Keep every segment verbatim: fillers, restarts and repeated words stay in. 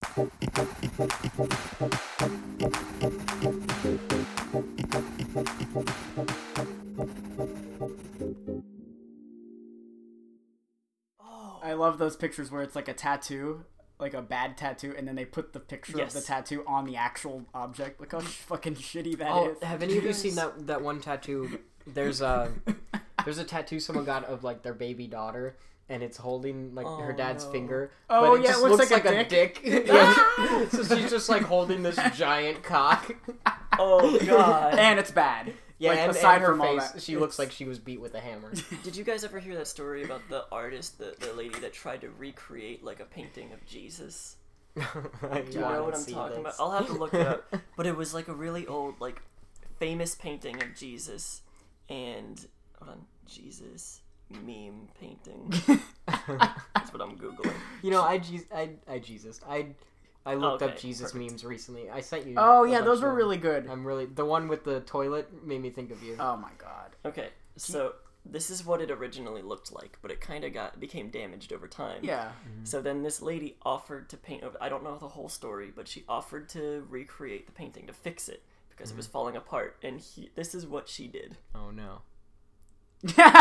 I love those pictures where it's like a tattoo, like a bad tattoo, and then they put the picture yes. of the tattoo on the actual object. Look how fucking shitty that oh, is. Have any of you seen that that one tattoo? There's a there's a tattoo someone got of like their baby daughter, and it's holding like oh, her dad's no. finger. Oh but it yeah, just it looks, looks like, like a a dick. dick. Yeah. So she's just like holding this giant cock. Oh god. And it's bad. Yeah, like, and, aside and her from all face, that, she it's... looks like she was beat with a hammer. Did you guys ever hear that story about the artist, the, the lady that tried to recreate like a painting of Jesus? Do you know what I'm talking this. about? I'll have to look it up. But it was like a really old, like, famous painting of Jesus, and hold on, Jesus meme painting. That's what I'm googling. You know, I, Je- I, I Jesus, I. I looked okay, up Jesus perfect. memes recently. I sent you. Oh yeah, those were really good. I'm really the one with the toilet made me think of you. Oh my god. Okay, so this is what it originally looked like, but it kind of got became damaged over time. Yeah. Mm-hmm. So then this lady offered to paint. I don't know the whole story, but she offered to recreate the painting to fix it because mm-hmm. it was falling apart. And he, this is what she did. Oh no. Yeah,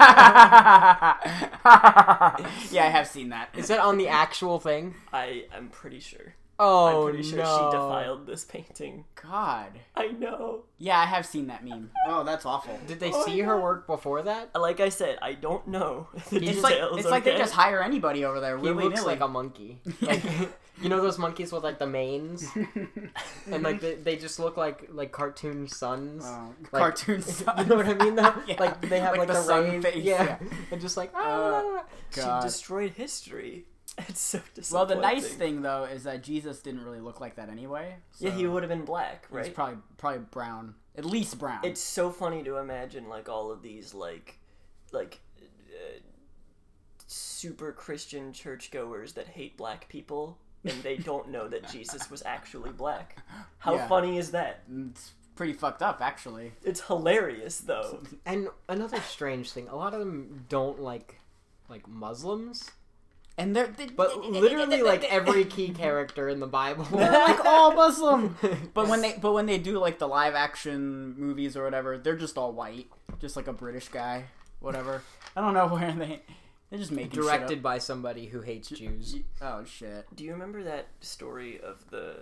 I have seen that. Is that on the actual thing? I am pretty sure. Oh, I'm pretty sure no. she defiled this painting. God. I know. Yeah, I have seen that meme. Oh, that's awful. Did they oh, see yeah. her work before that? Like I said, I don't know the it's details. like it's okay? like they just hire anybody over there. He Willy looks nilly. like a monkey. Like, you know those monkeys with like the manes, and like they, they just look like like cartoon suns. Oh, like, cartoon suns. You know what I mean? Though, Yeah. like they have Like like, the the, sun rays, face, yeah. yeah. and just like Uh, ah. God. She destroyed history. It's so Well, disappointing. the nice thing though is that Jesus didn't really look like that anyway. So yeah, he would have been black, right? He's probably probably brown, at least brown. It's so funny to imagine like all of these like like uh, super Christian churchgoers that hate black people and they don't know that Jesus was actually black. How Yeah. funny is that? It's pretty fucked up, actually. It's hilarious though. And another strange thing, a lot of them don't like like Muslims. And they're, they But literally, like every key character in the Bible, they're like all Muslim. But when they but when they do like the live action movies or whatever, they're just all white, just like a British guy, whatever. I don't know where they they're just making directed shit up. by somebody who hates Jews. Oh shit! Do you remember that story of the?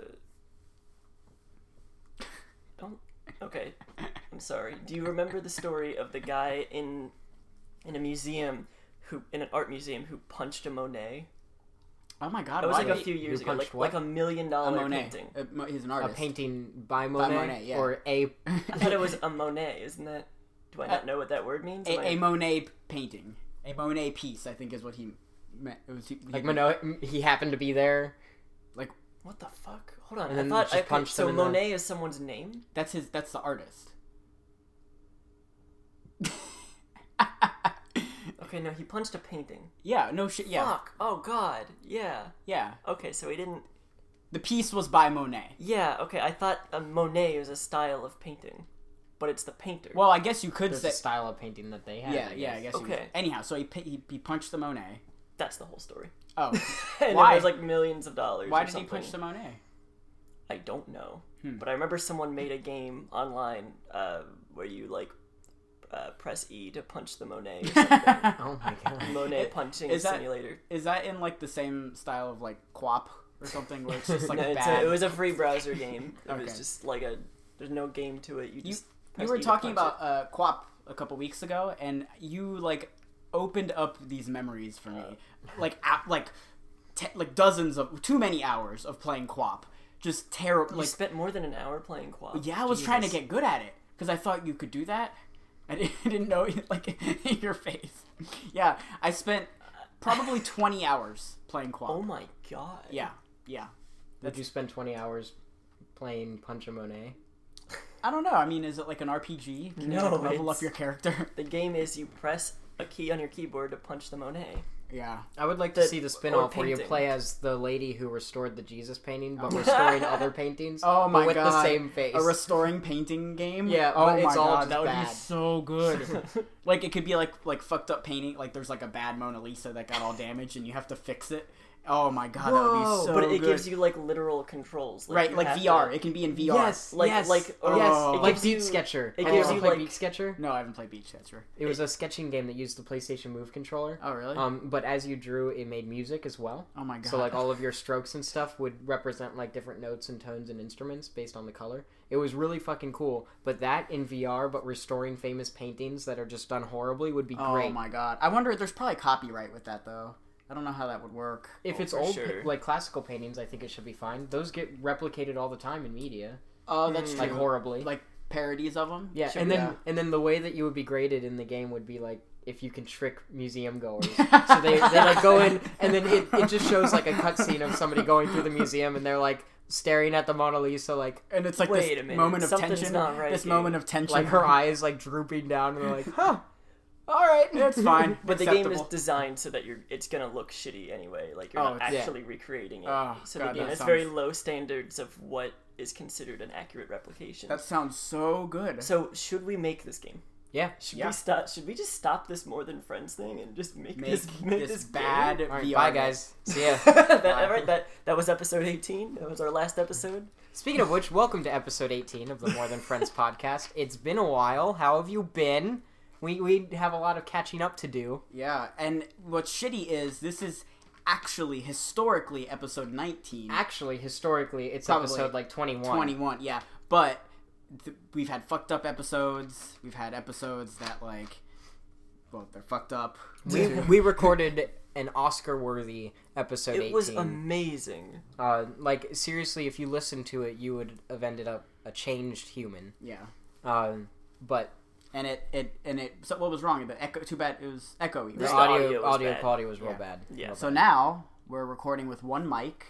Don't. Okay, I'm sorry. Do you remember the story of the guy in in a museum who in an art museum who punched a Monet? Oh my god! It was why like a did few he- years who ago, punched like what? like a million a dollar Monet. painting. Uh, Mo- he's an A artist. painting by Monet, Monet, yeah. or a. I thought it was a Monet. Isn't that? Do I not know what that word means? Am A, I- a Monet painting, a Monet piece. I think is what he meant. It was he, Like he, Monet, he happened to be there. Like What the fuck? Hold on. And I then thought just I, punched so him in the- Monet is someone's name. that's his. That's the artist. Okay, no, he punched a painting. Yeah. No shit. Yeah. Fuck. Oh god. Yeah. Yeah. Okay, so he didn't. The piece was by Monet. Yeah. Okay, I thought a Monet was a style of painting, but it's the painter. Well, I guess you could There's say. a style of painting that they have. yeah. I Yeah. I guess. guess. he was- Okay. Anyhow, so he, pi- he he punched the Monet. That's the whole story. Oh. And Why? it was like millions of dollars. Why or did something. he punch the Monet? I don't know, Hmm. but I remember someone made a game online uh, where you like uh, press E to punch the Monet. Or something. Oh my god. Monet It- punching is that- simulator. Is that in like the same style of like Quap or something where it's just like No, it's bad? a, it was a free browser game. It Okay. was just like a. There's no game to it. You You, just. you press were E to talking punch about uh, Quap a couple weeks ago, and you like opened up these memories for me, like ap- like te- like dozens of too many hours of playing Quap, just terrible. it. You Like spent more than an hour playing Quap. yeah, I was trying to Jesus. get good at it because I thought you could do that. I didn't, I didn't know like in your face. Yeah, I spent probably twenty hours playing Quap. Oh my god. Yeah, yeah. Did you spend twenty hours playing Punch a Monet? I don't know. I mean, is it like an R P G? Can No, you like, level it's- up your character? The game is you press a key on your keyboard to punch the Monet. Yeah. I would like to The- see the or spin-off where you painting. play as the lady who restored the Jesus painting, but Oh. restoring other paintings. Oh my but with god. the same face. A restoring painting game? Yeah, Oh but my it's all god, just that would be bad. so good. Like it could be like like fucked up painting, like there's like a bad Mona Lisa that got all damaged and you have to fix it. Oh my god, Whoa. that would be so But it good. gives you like literal controls, like, right, you like have V R. to- It can be in V R. Yes, Like- yes, like- or yes, Oh. like gives Beat you- Sketcher. it Have gives you you, ever played like- Beat Sketcher? No, I haven't played Beat Sketcher. It was a sketching game that used the PlayStation Move controller. Oh really? Um, but as you drew, it made music as well. oh my god. So like all of your strokes and stuff would represent like different notes and tones and instruments based on the color. It was really fucking cool. But that in V R, but restoring famous paintings that are just done horribly would be oh great. my god. I wonder. There's probably copyright with that though. I don't know how that would work. If Oh, it's for old, sure. pa- like classical paintings, I think it should be fine. Those get replicated all the time in media, Oh, that's Mm. true. like horribly. Like parodies of them. yeah, Sure, and then yeah. and then the way that you would be graded in the game would be like if you can trick museum goers. So they, they like go in and then it, it just shows like a cutscene of somebody going through the museum and they're like staring at the Mona Lisa like And it's like Wait this a minute, moment of something's tension. not right this here. moment of tension. like her eyes like drooping down and they're like, huh, all right, It's fine. But the game is Acceptable. designed so that you're it's gonna look shitty anyway. Like you're Oh, not yeah. actually recreating it. Oh, so God, the game that has sounds- very low standards of what is considered an accurate replication. That sounds so good. So should we make this game? yeah. Should Yeah. we stop? Should we just stop this More Than Friends thing and just make, Make this make this this bad game? All right, V R bye game. guys, see ya. that, all right, that that was episode eighteen. That was our last episode. Speaking of which, welcome to episode eighteen of the More Than Friends podcast. It's been a while. How have you been? We we have a lot of catching up to do. Yeah, and what's shitty is this is actually historically episode nineteen. Actually, historically, it's Probably episode like twenty-one. twenty-one, yeah. But th- we've had fucked up episodes. We've had episodes that like, well, they're fucked up. We we recorded an Oscar-worthy episode It eighteen. was amazing. Uh, like seriously, if you listened to it, you would have ended up a changed human. Yeah, Uh, but and it it and it. So what was wrong? The echo. Too bad it was echoey. the Just Right? the audio audio audio, was bad. quality was real Yeah. bad. Yeah. Real So bad. now we're recording with one mic,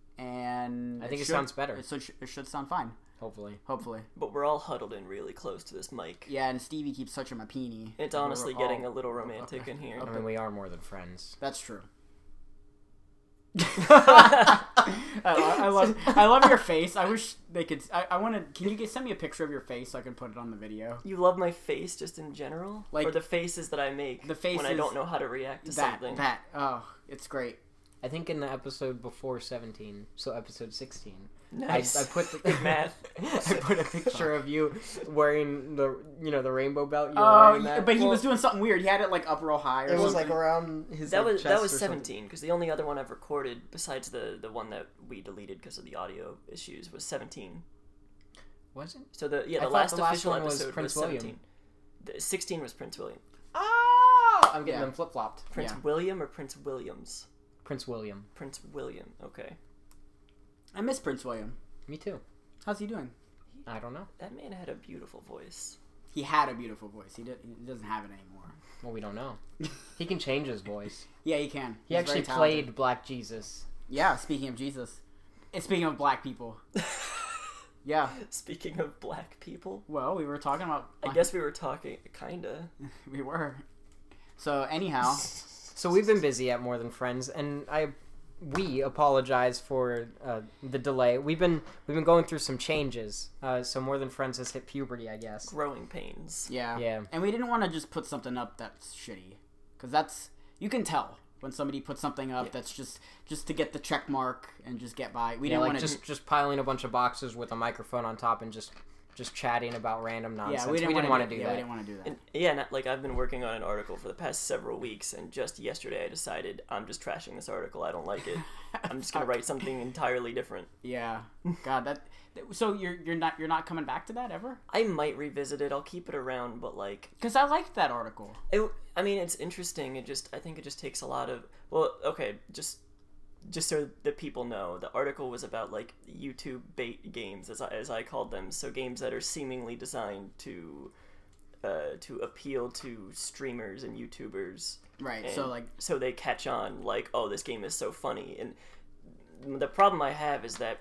and I think it should- sounds better. It should, it should sound fine, hopefully. hopefully. But we're all huddled in really close to this mic. Yeah, and Stevie keeps touching my peenie. It's We're honestly all- getting a little romantic in here. I mean, we are more than friends. That's true. I, lo- I love I love your face. I wish they could. I, I want to. Can you get, send me a picture of your face so I can put it on the video? You love my face just in general? Like- or the faces that I make The when I faces- don't know how to react to That something? that oh, it's great. I think in the episode before seventeen, so episode sixteen, Nice. I, I put the, Good math. I put a picture of you wearing the you know the rainbow belt. You were Oh, wearing that. but he Well, was doing something weird. He had it like up real high. Or It was like something. around his. That like, was that chest was or something. seventeen because the only other one I've recorded besides the the one that we deleted because of the audio issues was seventeen. Was it? So the yeah I the thought last the last official one was episode was, Prince William. seventeen. The, sixteen was Prince William. Oh, I'm getting Yeah. them flip flopped. Prince Yeah. William or Prince Williams? Prince William. Prince William. Okay. I miss Prince William. Me too. How's he doing? I don't know. That man had a beautiful voice. He had a beautiful voice. He, did, he doesn't have it anymore. Well, we don't know. He can change his voice. Yeah, he can. He He's actually very talented. played Black Jesus. Yeah, speaking of Jesus. And speaking of black people. Yeah. Speaking of black people, Well, we were talking about. I guess we were talking kinda. we were. So anyhow, So we've been busy at More Than Friends, and I, we apologize for uh, the delay. We've been we've been going through some changes. Uh, so More Than Friends has hit puberty, I guess. Growing pains. yeah, Yeah. and we didn't want to just put something up that's shitty, because that's you can tell when somebody puts something up Yeah. that's just just to get the check mark and just get by. We Yeah, didn't like want to just just piling a bunch of boxes with a microphone on top and just just chatting about random nonsense. Yeah, we didn't, want want to do yeah, that. We didn't want to do that. And yeah, not, like I've been working on an article for the past several weeks, and just yesterday I decided I'm just trashing this article. I don't like it. I'm just gonna write something entirely different. Yeah, God, that. So you're you're not you're not coming back to that ever? I might revisit it. I'll keep it around, but like, Because I liked that article. it, I mean, it's interesting. It just, I think it just takes a lot of. Well, okay, just, just so that people know, the article was about like YouTube bait games, as I, as I called them. So games that are seemingly designed to, uh, to appeal to streamers and YouTubers. Right. And So like, so they catch on like, oh, this game is so funny. And the problem I have is that,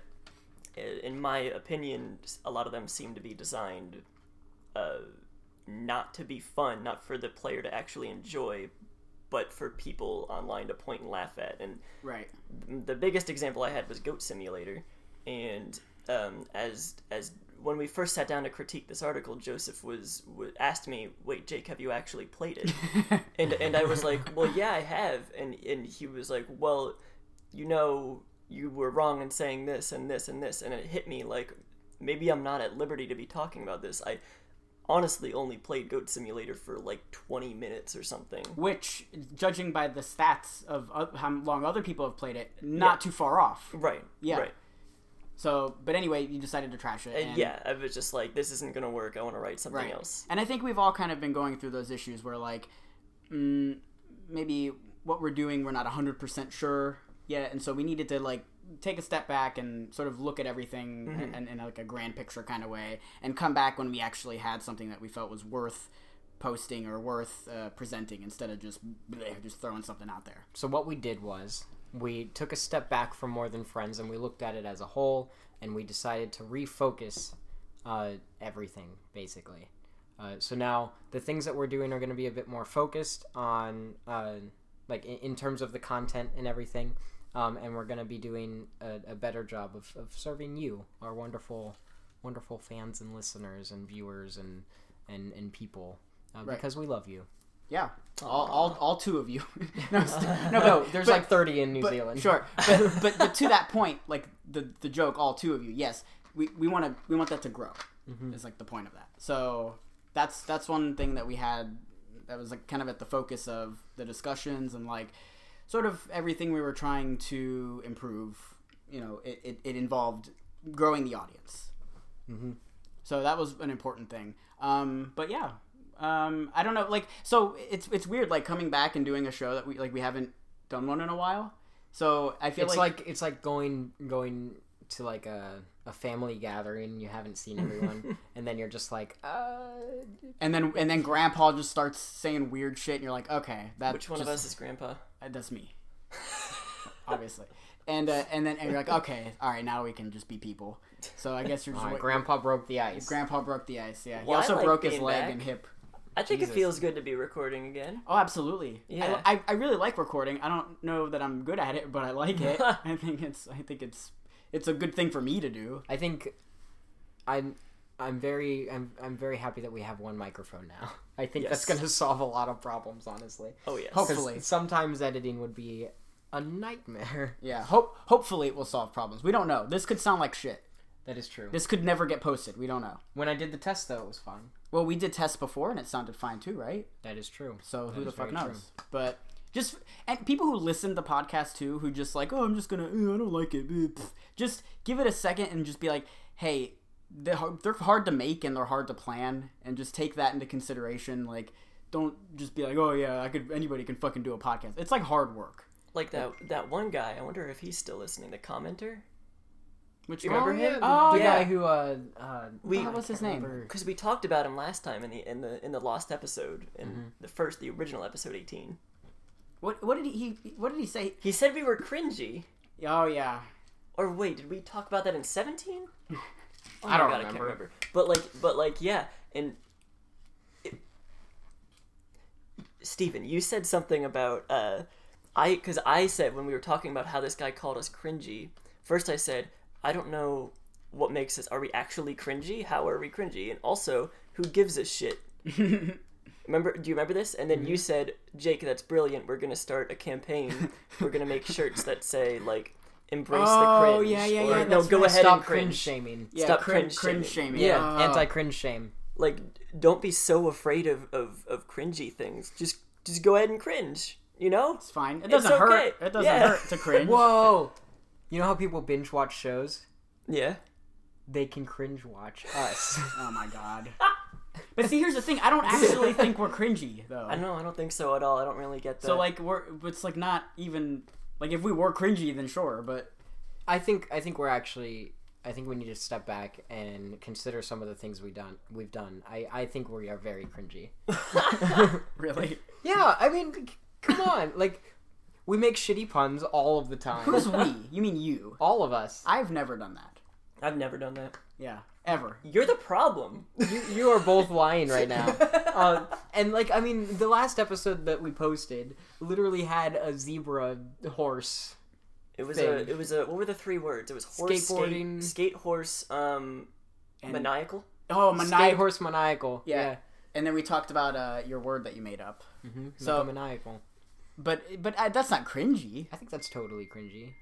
in my opinion, a lot of them seem to be designed uh, not to be fun, not for the player to actually enjoy, but for people online to point and laugh at. And right. the biggest example I had was Goat Simulator. And um, as as when we first sat down to critique this article, Joseph was, was asked me, "Wait, Jake, have you actually played it?" and and I was like, "Well, yeah, I have." And and he was like, "Well, you know, you were wrong in saying this and this and this, and it hit me like, maybe I'm not at liberty to be talking about this. I honestly only played Goat Simulator for like twenty minutes or something. Which, judging by the stats of uh, how long other people have played it, not yeah. too far off. Right. Yeah. Right. So, but anyway, you decided to trash it. And and yeah, I was just like, this isn't going to work. I want to write something right. else. And I think we've all kind of been going through those issues where, like, mm, maybe what we're doing, we're not one hundred percent sure yet. And so we needed to, like, take a step back and sort of look at everything mm-hmm. in, in, like, a grand picture kind of way. And come back when we actually had something that we felt was worth posting or worth uh, presenting instead of just, bleh, just throwing something out there. So what we did was... we took a step back from More Than Friends and we looked at it as a whole, and we decided to refocus uh, everything, basically. Uh, so now the things that we're doing are going to be a bit more focused on, uh, like, in, in terms of the content and everything, um, and we're going to be doing a, a better job of, of serving you, our wonderful, wonderful fans and listeners and viewers and, and, and people, uh, right. because we love you. Yeah, all, all all two of you. no, no, no, there's but, like thirty in New but, Zealand. Sure, but, but but to that point, like the the joke, all two of you. Yes, we we want to we want that to grow. Mm-hmm. Is like the point of that. So that's that's one thing that we had that was like kind of at the focus of the discussions and like sort of everything we were trying to improve. You know, it it, it involved growing the audience. Mm-hmm. So that was an important thing. Um, but yeah. Um, I don't know, like, so it's it's weird, like, coming back and doing a show that we, like, we haven't done one in a while, so I feel it's like... like it's like going going to, like, a, a family gathering, you haven't seen everyone, and then you're just like, uh... And then and then Grandpa just starts saying weird shit, and you're like, okay, that's Which one just, of us is Grandpa? Uh, that's me. Obviously. And uh, and then and you're like, okay, all right, now we can just be people. So I guess you're just... Right, Grandpa broke the ice. Grandpa broke the ice, yeah. He well, also like broke his leg back. and hip. I think Jesus. It feels good to be recording again. Oh, absolutely. Yeah. I, I, I really like recording. I don't know that I'm good at it, but I like it. I think it's I think it's it's a good thing for me to do. I think I'm I'm very I'm I'm very happy that we have one microphone now. I think yes. that's going to solve a lot of problems, honestly. Oh yes. Hopefully. Sometimes editing would be a nightmare. Yeah. Hope hopefully it will solve problems. We don't know. This could sound like shit. That is true. This could never get posted. We don't know. When I did the test, though, it was fine. Well, we did tests before, and it sounded fine, too, right? That is true. So that who the fuck knows? True. But just... And people who listen to the podcast, too, who just like, oh, I'm just gonna... Oh, I don't like it. Just give it a second and just be like, hey, they're hard to make and they're hard to plan, and just take that into consideration. Like, don't just be like, oh, yeah, I could. Anybody can fucking do a podcast. It's like hard work. Like that, that one guy, I wonder if he's still listening, the commenter. Which you remember oh, him? Yeah, oh, the yeah. guy who uh, uh we, what was his name? Because we talked about him last time in the in the in the lost episode, in mm-hmm. the first, the original episode eighteen. What what did he, he what did he say? He said we were cringy. Oh yeah. Or wait, did we talk about that in seventeen? Oh I don't God, remember. I can't remember. But like, but like, yeah, and it, Steven, you said something about uh, I because I said when we were talking about how this guy called us cringy. First, I said, I don't know what makes us. Are we actually cringy? How are we cringy? And also, who gives a shit? Remember? Do you remember this? And then mm-hmm. you said, Jake, that's brilliant. We're gonna start a campaign. We're gonna make shirts that say like, embrace oh, the cringe. yeah, yeah, or, yeah. No, go right. ahead Stop and cringe. cringe shaming. Yeah, Stop cringe, cringe, cringe shaming. shaming. Yeah, oh. anti-cringe shame. Like, don't be so afraid of, of, of cringy things. Just just go ahead and cringe. You know? It's fine. It doesn't it's okay. hurt. It doesn't yeah. hurt to cringe. Whoa! You know how people binge watch shows? Yeah. They can cringe watch us. Oh my god. But see, here's the thing. I don't actually think we're cringy, though. I know. I don't think so at all. I don't really get that. So, like, we're... It's, like, not even... Like, if we were cringy, then sure, but... I think I think we're actually... I think we need to step back and consider some of the things we've done. We've done. I, I think we are very cringy. Really? Yeah, I mean, come on. Like, we make shitty puns all of the time. Who's we? You mean you? All of us. I've never done that. I've never done that. Yeah, ever. You're the problem. You, you are both lying right now. Uh, and, like, I mean, the last episode that we posted literally had a zebra horse. It was thing. a. It was a. What were the three words? It was horse, skateboarding, skate, skate horse, um, and, maniacal. Oh, maniacal. Skate horse maniacal. Yeah. yeah. And then we talked about uh, your word that you made up. Mm-hmm. So maniacal. But but uh, that's not cringy. I think that's totally cringy.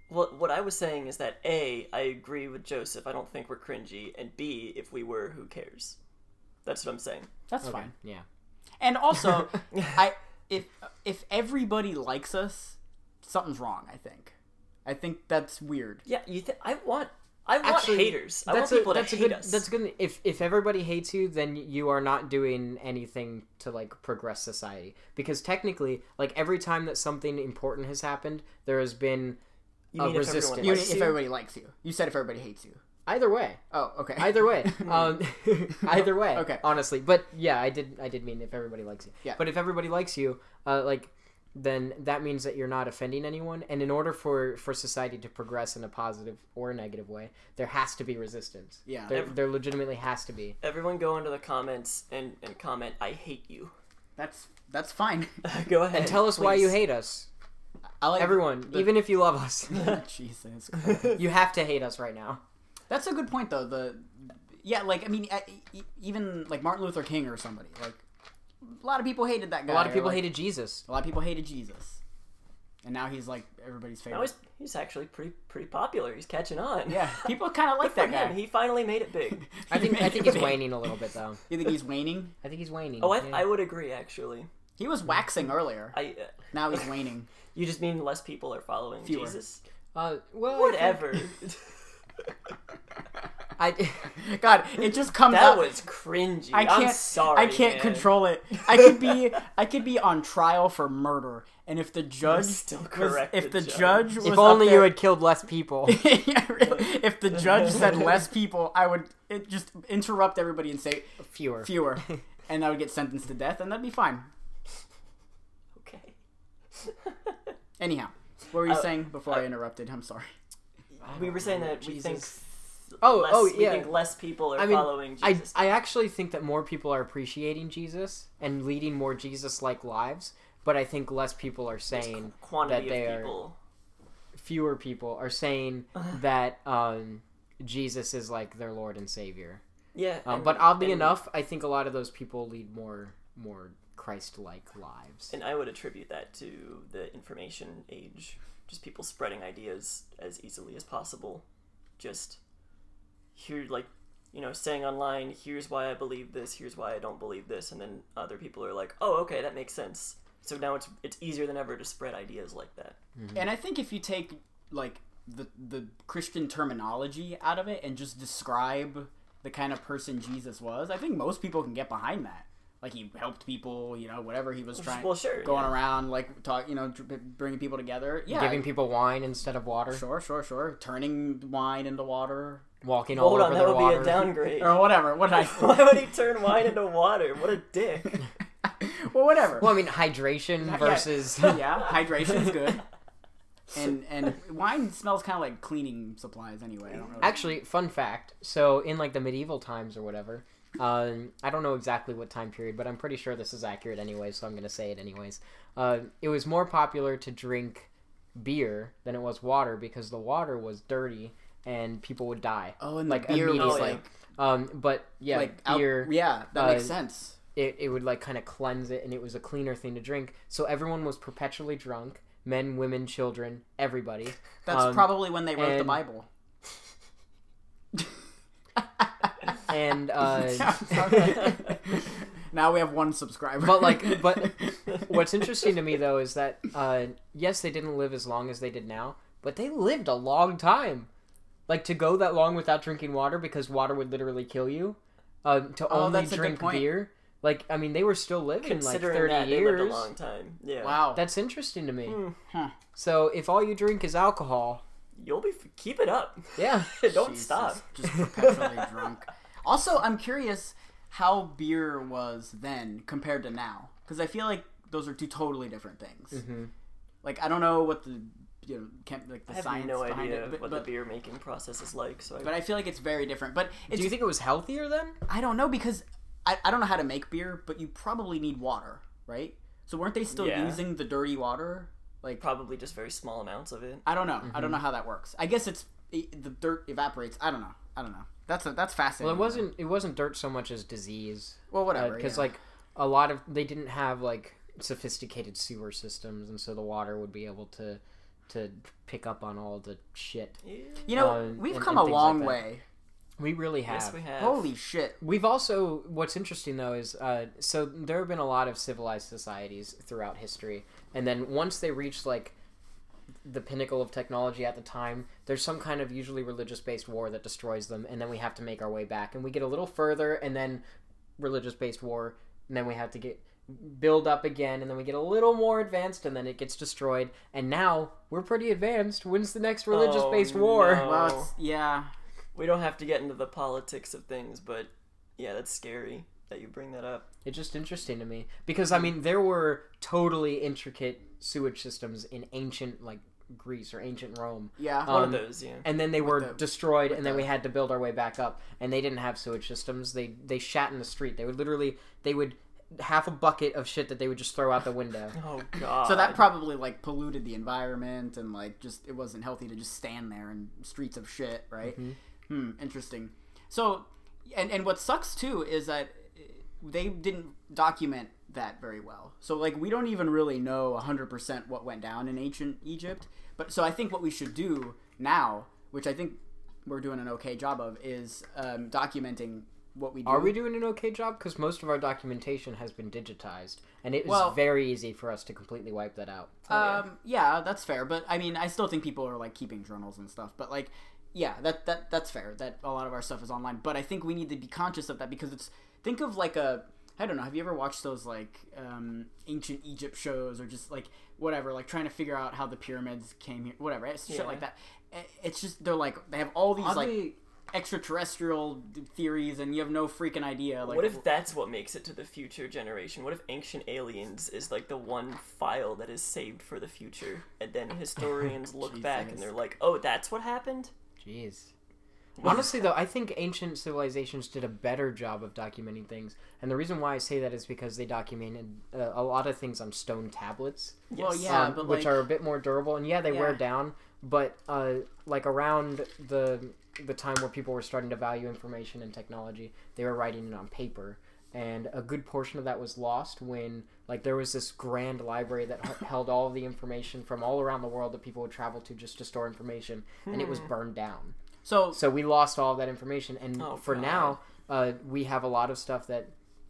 Well, what I was saying is that A, I agree with Joseph. I don't think we're cringy, and B, if we were, who cares? That's what I'm saying. That's Okay, fine. Yeah. And also, I if if everybody likes us, something's wrong. I think. I think that's weird. Yeah, you. Th- I want. I want Actually, haters. I want That's people a, to that's a hate good. us. That's good. If if everybody hates you, then you are not doing anything to like progress society. Because technically, like every time that something important has happened, there has been You a mean if resistance. everyone You mean likes if you? everybody likes you. You said if everybody hates you. Either way. Oh, okay. Either way. Um, either way. Okay. Honestly, but yeah, I did. I did mean if everybody likes you. Yeah. But if everybody likes you, uh, like, then that means that you're not offending anyone. And in order for for society to progress in a positive or a negative way, there has to be resistance. Yeah. There, there legitimately has to be. Everyone go into the comments and, and comment, I hate you. That's that's fine. Go ahead. And tell us why please. you hate us. I like Everyone, the- even if you love us, Jesus Christ. you have to hate us right now. That's a good point, though. The yeah, like I mean, I- e- even like Martin Luther King or somebody. Like a lot of people hated that guy. A lot of or, people like, hated Jesus. A lot of people hated Jesus, and now he's like everybody's favorite. Now he's, he's actually pretty pretty popular. He's catching on. Yeah, people kind of like Good for that guy. him. He finally made it big. I think I made think it he's big. waning a little bit though. You think he's waning? I think he's waning. Oh, I, yeah. I would agree, actually. He was waxing earlier. I uh, Now he's waning. You just mean less people are following Fewer. Jesus? Uh, well, Whatever. I think, I God, it just comes that out. was cringy. I can't. I'm sorry. I can't man. control it. I could be. I could be on trial for murder, and if the judge still was, correct if the the judge. judge, was if up only you there- had killed less people. Yeah, really. If the judge said less people, I would it just interrupt everybody and say Fewer. fewer, and I would get sentenced to death, and that'd be fine. Okay. Anyhow, what were you Uh, saying before uh, I interrupted? I'm sorry. We were saying that we Jesus. think. Oh, less, oh, we yeah. think less people are I mean, following I, Jesus. I actually think that more people are appreciating Jesus and leading more Jesus-like lives, but I think less people are saying Quantity that they of are- people. fewer people are saying that um, Jesus is like their Lord and Savior. Yeah. Um, and- but oddly and- enough, I think a lot of those people lead more more Christ-like lives. And I would attribute that to the information age. Just people spreading ideas as easily as possible. Just here, like, you know, saying online, here's why I believe this, here's why I don't believe this, and then other people are like, oh, okay, that makes sense. So now it's it's easier than ever to spread ideas like that. And I think if you take like the the Christian terminology out of it and just describe the kind of person Jesus was, I think most people can get behind that. Like he helped people, you know, whatever he was trying, Well, sure, going yeah. around like talk, you know, dr- bringing people together. Yeah, Giving people wine instead of water. sure, sure, sure. Turning wine into water Walking all Hold over on, their that would water. be a downgrade. or whatever. What did I? Why would he turn wine into water? What a dick. Well, whatever. Well, I mean, hydration Yeah. versus... Yeah, hydration's good. And and wine smells kind of like cleaning supplies anyway. I don't really... Actually, fun fact. So, in like the medieval times or whatever, um, I don't know exactly what time period, but I'm pretty sure this is accurate anyway, so I'm going to say it anyways. Uh, it was more popular to drink beer than it was water because the water was dirty and people would die. oh, and like the beer was immediately. like Um, but yeah, like out- beer. yeah, that uh, makes sense. it, it would like kind of cleanse it and it was a cleaner thing to drink. So everyone was perpetually drunk. Men, women, children, everybody. That's um, probably when they wrote the and- Bible. And uh, Now we have one subscriber. but like, but what's interesting to me though is that uh, yes, they didn't live as long as they did now, but they lived a long time. Like to go that long without drinking water because water would literally kill you. Uh, to Oh, only that's a good drink point. beer. Like I mean, they were still living like Considering thirty that, years. they lived a long time. Yeah. wow. That's interesting to me. Mm. Huh. So if all you drink is alcohol, You'll be... Keep it up. yeah. Don't Jesus, stop. Just perpetually drunk. Also, I'm curious how beer was then compared to now, because I feel like those are two totally different things. Mm-hmm. Like I don't know what the you know chem- like the I have science no behind idea it, but, what but, the beer making process is like, so I... but I feel like it's very different. But it's, Do you think it was healthier then? I don't know because I, I don't know how to make beer, but you probably need water, right? So weren't they still Yeah. using the dirty water? Like Probably just very small amounts of it. I don't know. I don't know how that works. I guess it's it, the dirt evaporates. I don't know. I don't know. That's a, that's fascinating. Well, it wasn't. It wasn't dirt so much as disease. Well, whatever. Because yeah. like a lot of they didn't have like sophisticated sewer systems, and so the water would be able to to pick up on all the shit. You know, uh, we've and, come and a long like way. We really have. Yes, we have. Holy shit. We've also, what's interesting though is, uh, so there have been a lot of civilized societies throughout history, and then once they reach like the pinnacle of technology at the time, there's some kind of usually religious-based war that destroys them, and then we have to make our way back, and we get a little further, and then religious-based war, and then we have to get build up again, and then we get a little more advanced, and then it gets destroyed, and now we're pretty advanced. When's the next religious-based oh, war? No. Well, it's, yeah. We don't have to get into the politics of things, but yeah, that's scary that you bring that up. It's just interesting to me because I mean there were totally intricate sewage systems in ancient like Greece or ancient Rome. Yeah, one um, of those. Yeah, and then they were the, destroyed, and then the... we had to build our way back up. And they didn't have sewage systems. They they shat in the street. They would literally they would half a bucket of shit that they would just throw out the window. Oh god. So that probably like polluted the environment and like just it wasn't healthy to just stand there in streets of shit, right? Mm-hmm. Hmm, interesting. So, and and what sucks too is that they didn't document that very well. So like we don't even really know one hundred percent what went down in ancient Egypt. But so I think what we should do now, which I think we're doing an okay job of, is um, documenting what we do. Are we doing an okay job? Because most of our documentation has been digitized, and it was well, very easy for us to completely wipe that out. Um, yeah, that's fair. But I mean, I still think people are like keeping journals and stuff. But like, yeah, that that that's fair. That a lot of our stuff is online. But I think we need to be conscious of that because it's think of like a I don't know. Have you ever watched those like um, ancient Egypt shows or just like whatever, like trying to figure out how the pyramids came here, whatever, it's shit yeah. like that. It's just they're like they have all these Oddly, like extraterrestrial theories, and you have no freaking idea. Like, what if that's what makes it to the future generation? What if Ancient Aliens is like the one file that is saved for the future, and then historians look back and they're like, "Oh, that's what happened." Jeez. Honestly, though, I think ancient civilizations did a better job of documenting things, and the reason why I say that is because they documented uh, a lot of things on stone tablets. Well, Yes. yeah, um, but which like, are a bit more durable, and yeah, they Yeah. wear down. But uh, like around the the time where people were starting to value information and technology, they were writing it on paper, and a good portion of that was lost when like there was this grand library that h- held all of the information from all around the world that people would travel to just to store information, and it was burned down. so So we lost all of that information, and Oh, for God. now, uh, we have a lot of stuff that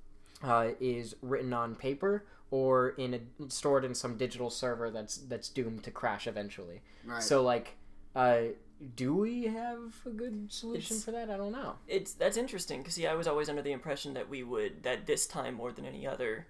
uh, is written on paper or in a, stored in some digital server that's that's doomed to crash eventually. right. So, like, uh, do we have a good solution It's- for that? I don't know. It's that's interesting because yeah, I was always under the impression that we would that this time more than any other,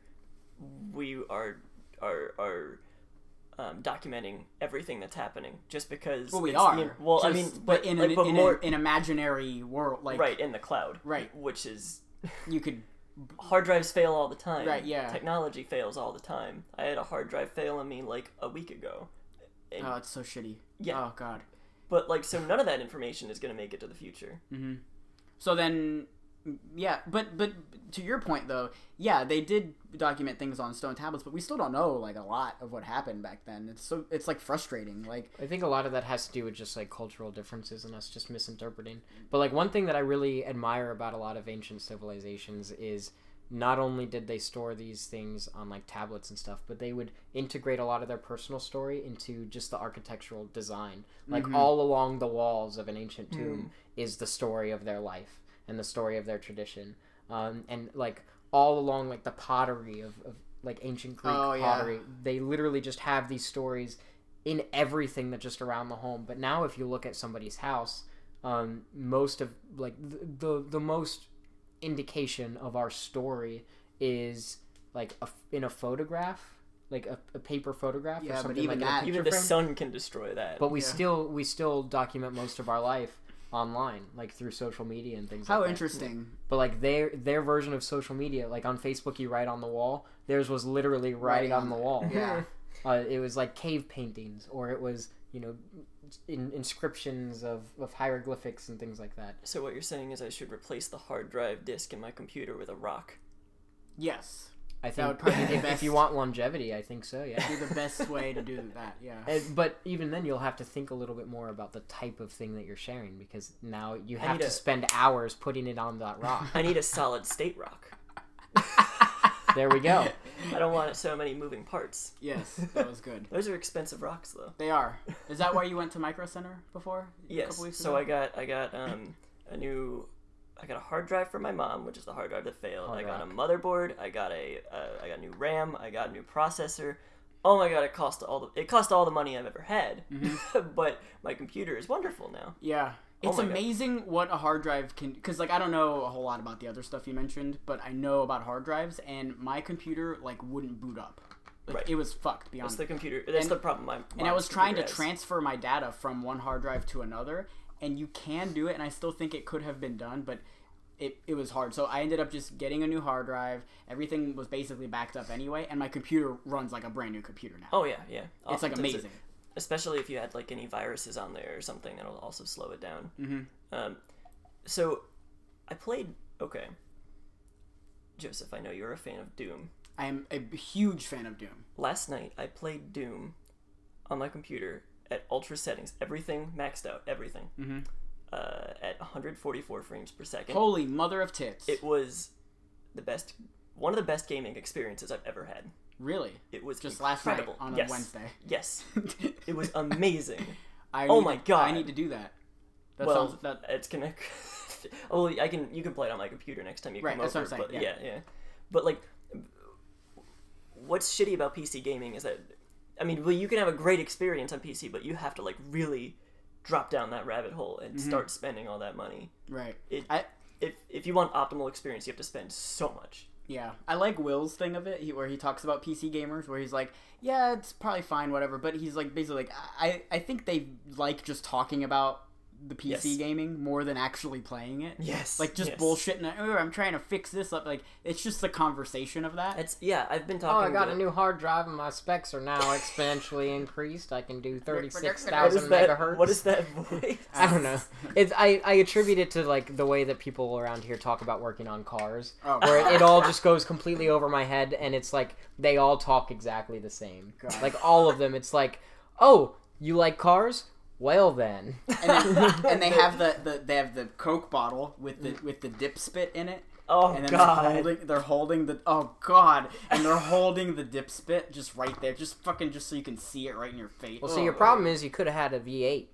we are are are um, documenting everything that's happening just because. well, we it's are. the- well, I just- mean, but, but in like, an, but in more an, an imaginary world, like right in the cloud, Right. Which is you could. hard drives fail all the time. Right, yeah. Technology fails all the time. I had a hard drive fail on me like a week ago. And- Oh, it's so shitty. Yeah. Oh god. But like, so none of that information is going to make it to the future. Mm-hmm. So then, yeah, but but to your point though, yeah, they did document things on stone tablets, but we still don't know like a lot of what happened back then. It's so it's like frustrating. Like, I think a lot of that has to do with just like cultural differences and us just misinterpreting. But like one thing that I really admire about a lot of ancient civilizations is not only did they store these things on like tablets and stuff, but they would integrate a lot of their personal story into just the architectural design. Like Mhm. all along the walls of an ancient tomb is the story of their life and the story of their tradition. Um, and like all along like the pottery of, of like ancient Greek Oh, yeah. pottery, they literally just have these stories in everything that's just around the home. But now if you look at somebody's house, um, most of like the, the the most indication of our story is like a, in a photograph, like a, a paper photograph Yeah, or but something even like that- in a Even picture the frame. sun can destroy that. But we Yeah. still we still document most of our life online, like through social media and things how like that. interesting. But like their their version of social media, like on Facebook you write on the wall, theirs was literally writing Writing on on the the- wall. Yeah. Uh, it was like cave paintings, or it was, you know, in, inscriptions of, of hieroglyphics and things like that. So what you're saying is I should replace the hard drive disk in my computer with a rock. Yes, I That think would probably be the if, if best. you want longevity, I think so, yeah. be the best way to do that. Yeah. And- but even then, you'll have to think a little bit more about the type of thing that you're sharing, because now you I have need to a- spend hours putting it on that rock. I need a solid state rock. There we go. I don't want so many moving parts. Yes, that was good. Those are expensive rocks, though. They are. Is that why you went to Micro Center before? Yes. So I got I got um a new I got a hard drive for my mom, which is the hard drive that failed. Hard I got rock. a motherboard. I got a uh, I got a new RAM. I got a new processor. Oh my god! It cost all the it cost all the money I've ever had. Mm-hmm. But my computer is wonderful now. Yeah. It's oh amazing God. what a hard drive can... Because, like, I don't know a whole lot about the other stuff you mentioned, but I know about hard drives, and my computer, like, wouldn't boot up. Like, right. It was fucked, beyond... That's the computer... That's and, the problem. My and I was trying to has. transfer my data from one hard drive to another, and you can do it, and I still think it could have been done, but it, it was hard. So I ended up just getting a new hard drive. Everything was basically backed up anyway, and my computer runs like a brand new computer now. Oh, yeah, yeah. Often it's, like, amazing. It. Especially if you had like any viruses on there or something, that'll also slow it down. Mm-hmm. Um, so I played. Okay, Joseph, I know you're a fan of Doom. I am a huge fan of Doom. Last night I played Doom on my computer at ultra settings, everything maxed out, everything, mm-hmm. uh, at one hundred forty-four frames per second. Holy mother of tits! It was the best, one of the best gaming experiences I've ever had. Really? It was just incredible. last night on a yes. Wednesday. Yes, it was amazing. I oh my to, god! I need to do that. That well, sounds that it's gonna. oh, I can. You can play it on my computer next time you right, come that's over. What I'm saying. But yeah. yeah, yeah. But like, what's shitty about P C gaming is that, I mean, well, you can have a great experience on P C, but you have to like really drop down that rabbit hole and mm-hmm. start spending all that money. Right. It, I, if if you want optimal experience, you have to spend so much. Yeah, I like Will's thing of it, he, where he talks about P C gamers, where he's like, yeah, it's probably fine, whatever, but he's like, basically like, I, I think they like just talking about the P C yes. gaming more than actually playing it. Yes. Like, just yes. bullshitting, oh, I'm trying to fix this up, like, it's just the conversation of that. It's, yeah, I've been Oh, talking I got to... a new hard drive and my specs are now exponentially increased. I can do thirty-six thousand megahertz. What is that voice? I don't know. It's I, I attribute it to, like, the way that people around here talk about working on cars. Oh. Where it, it all just goes completely over my head, and it's like, they all talk exactly the same. God. Like, all of them. It's like, oh, you like cars? Well then, and, then, and they have the, the they have the Coke bottle with the with the dip spit in it. Oh and then god! They're holding, they're holding the oh god, and they're holding the dip spit just right there, just fucking just so you can see it right in your face. Well, oh. see, your problem is you could have had a V eight.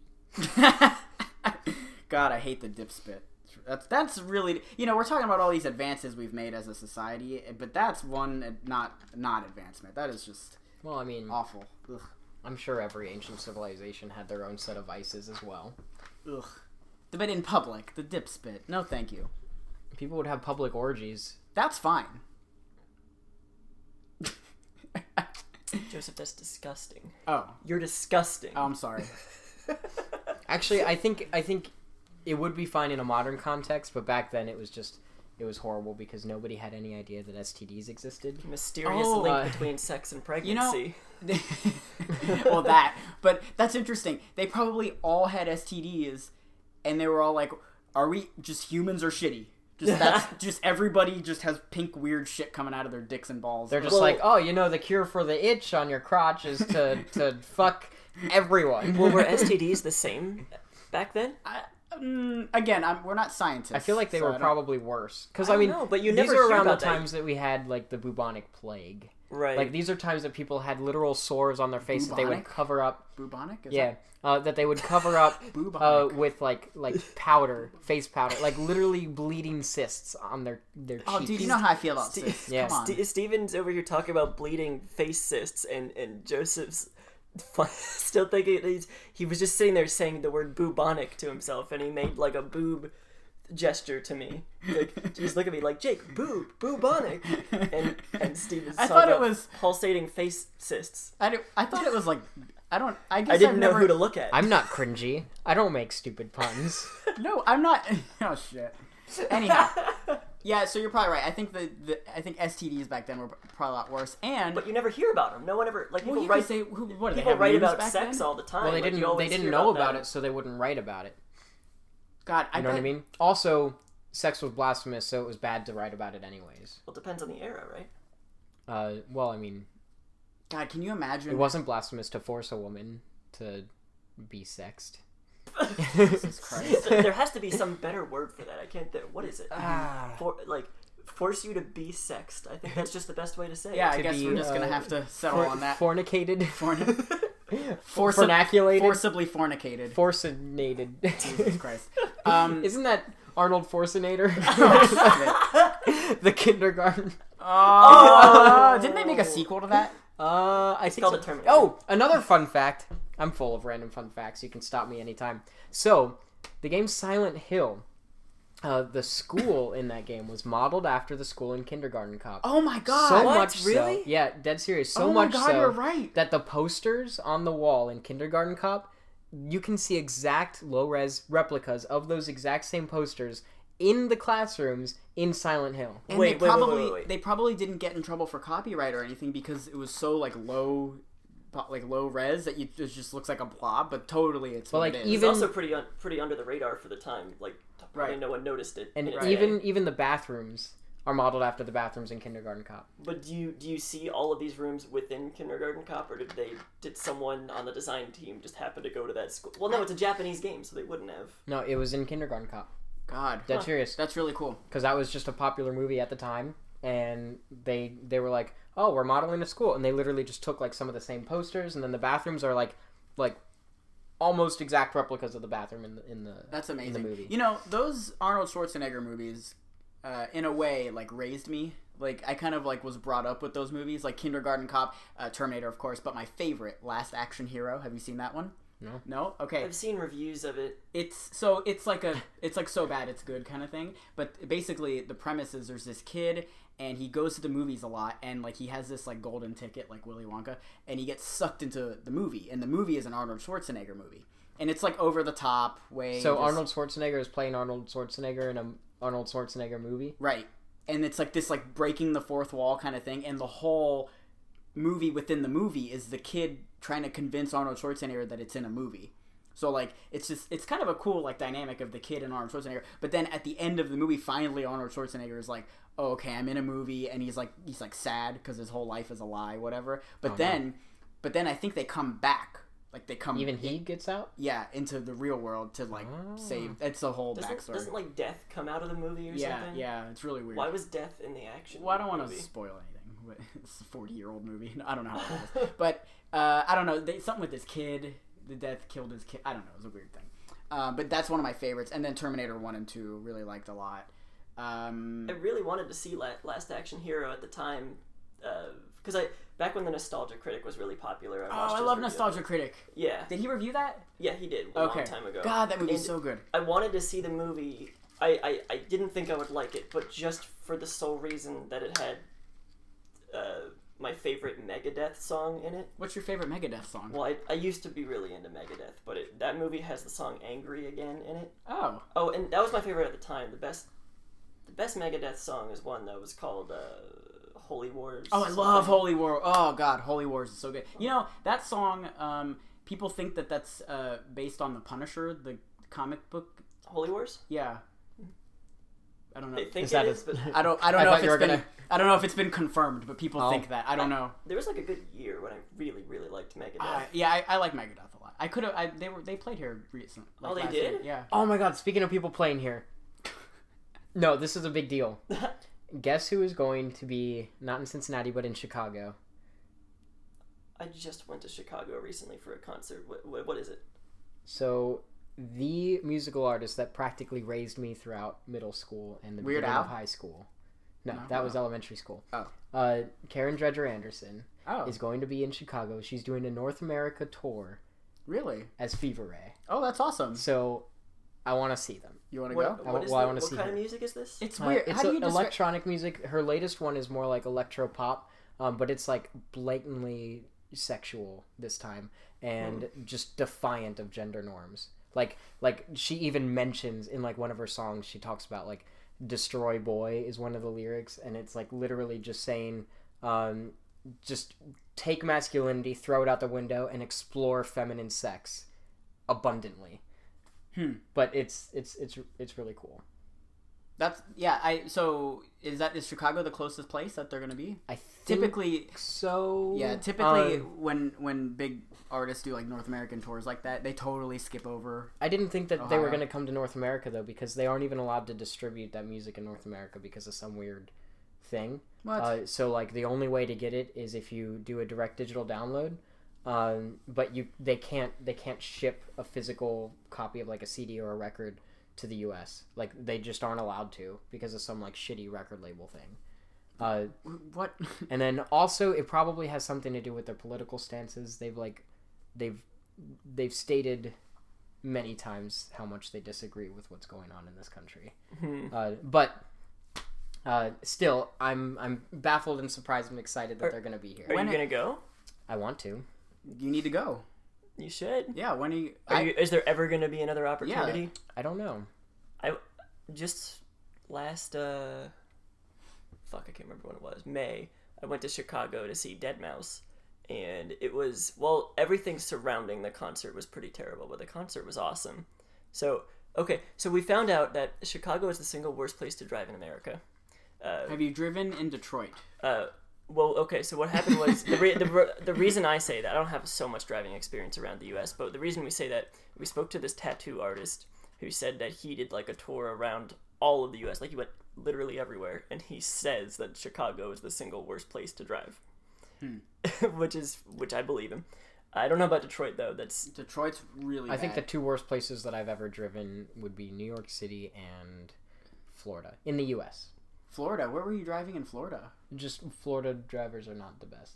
God, I hate the dip spit. That's that's really, you know, we're talking about all these advances we've made as a society, but that's one not not advancement. That is just well, I mean, awful. Ugh. I'm sure every ancient civilization had their own set of vices as well. Ugh. But in public, the dip spit. No, thank you. People would have public orgies. That's fine. Joseph, that's disgusting. Oh. You're disgusting. Oh, I'm sorry. Actually, I think I think it would be fine in a modern context, but back then it was just it was horrible because nobody had any idea that S T Ds existed. Mysterious oh, link uh, between sex and pregnancy. You know, well, that. But that's interesting. They probably all had S T Ds, and they were all like, "Are we just humans or shitty?" Just that's just everybody just has pink weird shit coming out of their dicks and balls. They're just well, like, "Oh, you know, the cure for the itch on your crotch is to to fuck everyone." Well, were S T Ds the same back then? I, um, again, I'm, we're not scientists. I feel like they so were probably worse because I, I mean, know, but you these never are hear around the about times that. that we had like the bubonic plague. Right. Like these are times that people had literal sores on their face Bubonic? that they would cover up. Bubonic? Is Yeah, uh, that they would cover up uh, Bubonic. with like like powder, face powder, like literally bleeding cysts on their their cheeks. Oh, dude, you know how I feel about St- cysts. Yeah. Come on. St- Steven's over here talking about bleeding face cysts, and, and Joseph's still thinking that he's, he was just sitting there saying the word bubonic to himself, and he made like a boob gesture to me. Like, just look at me like, Jake, boob, bubonic. And, and Steven's I talking thought it about was pulsating face cysts. I, did, I thought it was like I don't. I guess I didn't I've know never, who to look at. I'm not cringy. I don't make stupid puns. No, I'm not. Oh shit. Anyhow, yeah. So you're probably right. I think the, the I think S T Ds back then were probably a lot worse. And But you never hear about them. No one ever like well, people you write. could say who, what do they People have write news about back sex then? all the time. Well, they Like, you didn't. always They didn't hear know about that. it, so they wouldn't write about it. God, I You know bet, what I mean? Also, sex was blasphemous, so it was bad to write about it anyways. Well, it depends on the era, right? Uh, well, I mean, God, can you imagine? it wasn't blasphemous to force a woman to be sexed. Jesus Christ. there has to be some better word for that. I can't think. What is it? Ah. For like force you to be sexed. I think that's just the best way to say yeah, it. I guess be, we're just uh, gonna have to settle For, on that. Fornicated. Forni- Forci- Fornaculated. Forcibly fornicated. Forcinated. Jesus Christ. Um, Isn't that Arnold Forcinator? oh, The kindergarten. oh, didn't they make a sequel to that? Uh, I think called so. a Terminator. Oh, another fun fact. I'm full of random fun facts. You can stop me anytime. So, the game Silent Hill, uh, the school in that game was modeled after the school in Kindergarten Cop. Oh my god! So What? much Really? so, yeah, dead serious. So oh my much god, so you're right. that the posters on the wall in Kindergarten Cop, you can see exact low-res replicas of those exact same posters in the classrooms in Silent Hill. And Wait, they wait, wait, probably wait, wait. they probably didn't get in trouble for copyright or anything because it was so like low, like low res that you, it just looks like a blob. But totally, it's But, what like, it is. even- It's also pretty un- pretty under the radar for the time. Like, probably Right. no one noticed it. And in its even day. even the bathrooms are modeled after the bathrooms in Kindergarten Cop. But do you do you see all of these rooms within Kindergarten Cop, or did they did someone on the design team just happen to go to that school? Well, no, it's a Japanese game, so they wouldn't have. No, it was in Kindergarten Cop. God, Dead Huh. serious. that's really cool. Because that was just a popular movie at the time, and they they were like, oh, we're modeling a school, and they literally just took like some of the same posters, and then the bathrooms are like like almost exact replicas of the bathroom in the in the That's in amazing. the movie. You know, those Arnold Schwarzenegger movies, uh, in a way, like raised me. Like I kind of like was brought up with those movies, like Kindergarten Cop, uh, Terminator, of course. But my favorite, Last Action Hero. Have you seen that one? No. No. Okay. I've seen reviews of it. It's so it's like a it's like so bad it's good kind of thing. But basically the premise is there's this kid and he goes to the movies a lot and like he has this like golden ticket like Willy Wonka and he gets sucked into the movie and the movie is an Arnold Schwarzenegger movie and it's like over the top way. So just- Arnold Schwarzenegger is playing Arnold Schwarzenegger in a Arnold Schwarzenegger movie. right, and it's like this like breaking the fourth wall kind of thing and the whole movie within the movie is the kid trying to convince Arnold Schwarzenegger that it's in a movie. So like it's just it's kind of a cool like dynamic of the kid and Arnold Schwarzenegger. But then at the end of the movie, finally Arnold Schwarzenegger is like, oh, okay, I'm in a movie, and he's like he's like sad because his whole life is a lie, whatever. But Oh, then, no. but then I think they come back, like they come Even he gets out. yeah, into the real world to like Oh. save. It's the whole Doesn't, backstory. doesn't like death come out of the movie or yeah, something? yeah, it's really weird. Why was death in the action? Well, I don't want movie? to spoil anything. But it's a forty-year-old movie. I don't know how it is. But uh, I don't know. They, something with this kid. The death killed his kid. I don't know. It was a weird thing. Uh, but that's one of my favorites. And then Terminator one and two really liked a lot. Um, I really wanted to see La- Last Action Hero at the time, because I back when the Nostalgia Critic was really popular. I oh, watched I his love review. Nostalgia Critic. Yeah, Did he review that? yeah, he did a Okay. long time ago. God, that movie's And so good. I wanted to see the movie. I, I, I didn't think I would like it, but just for the sole reason that it had uh, my favorite Megadeth song in it. What's your favorite Megadeth song? Well, I, I used to be really into Megadeth, but it, that movie has the song "Angry Again" in it. Oh. Oh, and that was my favorite at the time. The best, the best Megadeth song is one that was called uh, "Holy Wars." Oh, I love Holy War. Oh, God. Holy Wars is so good. You know, that song, um, people think that that's uh, based on The Punisher, the comic book. Holy Wars. Yeah. I don't know. They think Is it that is, a- but I don't. I don't I know thought if you it's were been. gonna- I don't know if it's been confirmed, but people Oh. think that. I don't know. there was like a good year when I really, really liked Megadeth. Uh, yeah, I, I like Megadeth a lot. I could have. I They were. They played here recently. Like Oh, they last did? year. Yeah. Oh my God! Speaking of people playing here, no, this is a big deal. Guess who is going to be not in Cincinnati but in Chicago? I just went to Chicago recently for a concert. What, what, what is it? So the musical artist that practically raised me throughout middle school and the Weird beginning Al? of high school. No, No? that was Oh. elementary school. Oh. Uh, Karen Dredger Anderson Oh. is going to be in Chicago. She's doing a North America tour Really? as Fever Ray. Oh, that's awesome. So I want to see them. You want to What, go? I- what is well, I the- wanna what see kind her. of music is this? It's Uh, weird. it's How do a- you describe? electronic music. Her latest one is more like electro pop, um, but it's like blatantly sexual this time and just defiant of gender norms. Like, like she even mentions in like one of her songs, she talks about like "Destroy Boy" is one of the lyrics, and it's like literally just saying, um, just take masculinity, throw it out the window, and explore feminine sex abundantly. Hmm. But it's it's it's it's really cool. That's yeah. I so is that is Chicago the closest place that they're gonna be? I think Typically, so. yeah. Typically, Um, when when big artists do like North American tours like that, they totally skip over. I didn't think that they were Ohio. going to come to North America though, because they aren't even allowed to distribute that music in North America because of some weird thing. What? Uh, so like the only way to get it is if you do a direct digital download. Um, but you they can't they can't ship a physical copy of like a C D or a record to the U S. Like they just aren't allowed to because of some like shitty record label thing. Uh, what? And then also it probably has something to do with their political stances. They've like they've they've stated many times how much they disagree with what's going on in this country. Mm-hmm. Uh, but uh, still, I'm I'm baffled and surprised and excited that are, they're gonna be here. Are when you it, gonna go? I want to. You need to go. You should. Yeah, when are you... Are I, you is there ever going to be another opportunity? Yeah. I don't know. I just last, uh... Fuck, I can't remember when it was. May. I went to Chicago to see deadmau five. And it was... Well, everything surrounding the concert was pretty terrible, but the concert was awesome. So, okay. So we found out that Chicago is the single worst place to drive in America. Uh, Have you driven in Detroit? Uh... Well, okay, so what happened was, the, re- the the reason I say that, I don't have so much driving experience around the U S, but the reason we say that, we spoke to this tattoo artist who said that he did like a tour around all of the U S, like he went literally everywhere, and he says that Chicago is the single worst place to drive. Hmm. which is, which I believe him. I don't know about Detroit though, that's... Detroit's really I bad. think the two worst places that I've ever driven would be New York City and Florida, in the U S. Florida, where were you driving in Florida? Just Florida drivers are not the best.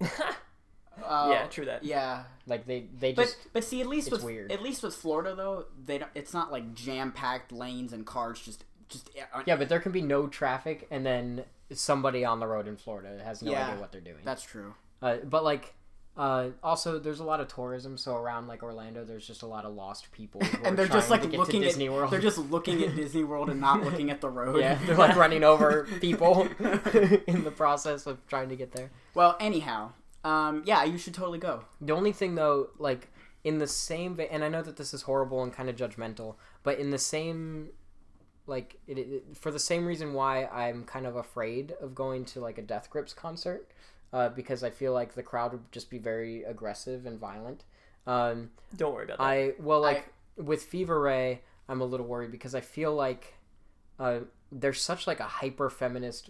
Uh, yeah, true that. Yeah, like they they but just. but see, at least it's with weird. at least with Florida though, they don't, it's not like jam packed lanes and cars just just. Uh, Yeah, but there can be no traffic, and then somebody on the road in Florida has no Yeah, idea what they're doing. That's true. Uh, but like, uh, also there's a lot of tourism, so around like Orlando, there's just a lot of lost people, who And are they're just trying like to get looking to at Disney World. they're just looking at Disney World and not looking at the road. Yeah, they're like running over people in the process of trying to get there. Well, anyhow, um, yeah, you should totally go. The only thing though, like in the same vein, and I know that this is horrible and kind of judgmental, but in the same, like it, it, for the same reason why I'm kind of afraid of going to like a Death Grips concert, uh, because I feel like the crowd would just be very aggressive and violent. Um, Don't worry about that. I well, like I, with Fever Ray, I'm a little worried because I feel like uh, there's such like a hyper feminist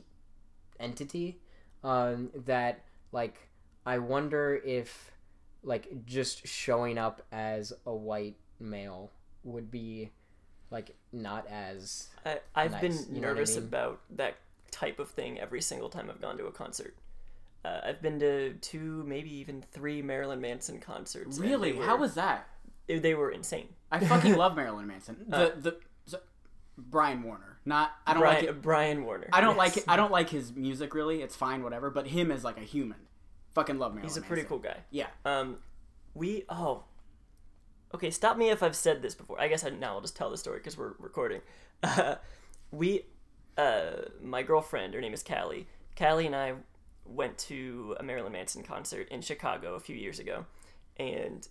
entity um, that like I wonder if like just showing up as a white male would be like not as I, I've nice, been you know what I nervous mean? about that type of thing every single time I've gone to a concert. Uh, I've been to two, maybe even three Marilyn Manson concerts. and Really? they were- How was that? They they were insane. I fucking love Marilyn Manson. The Uh, the so, Brian Warner. Not I don't Brian, like it. Brian Warner. I don't yes. like it. I don't like his music really. It's fine, whatever. But him as like a human, fucking love Marilyn. He's a pretty Manson. cool guy. Yeah. Um, we oh, okay. Stop me if I've said this before. I guess I, now I'll just tell the story because we're recording. Uh, we, uh, my girlfriend, her name is Callie. Callie and I went to a Marilyn Manson concert in Chicago a few years ago, and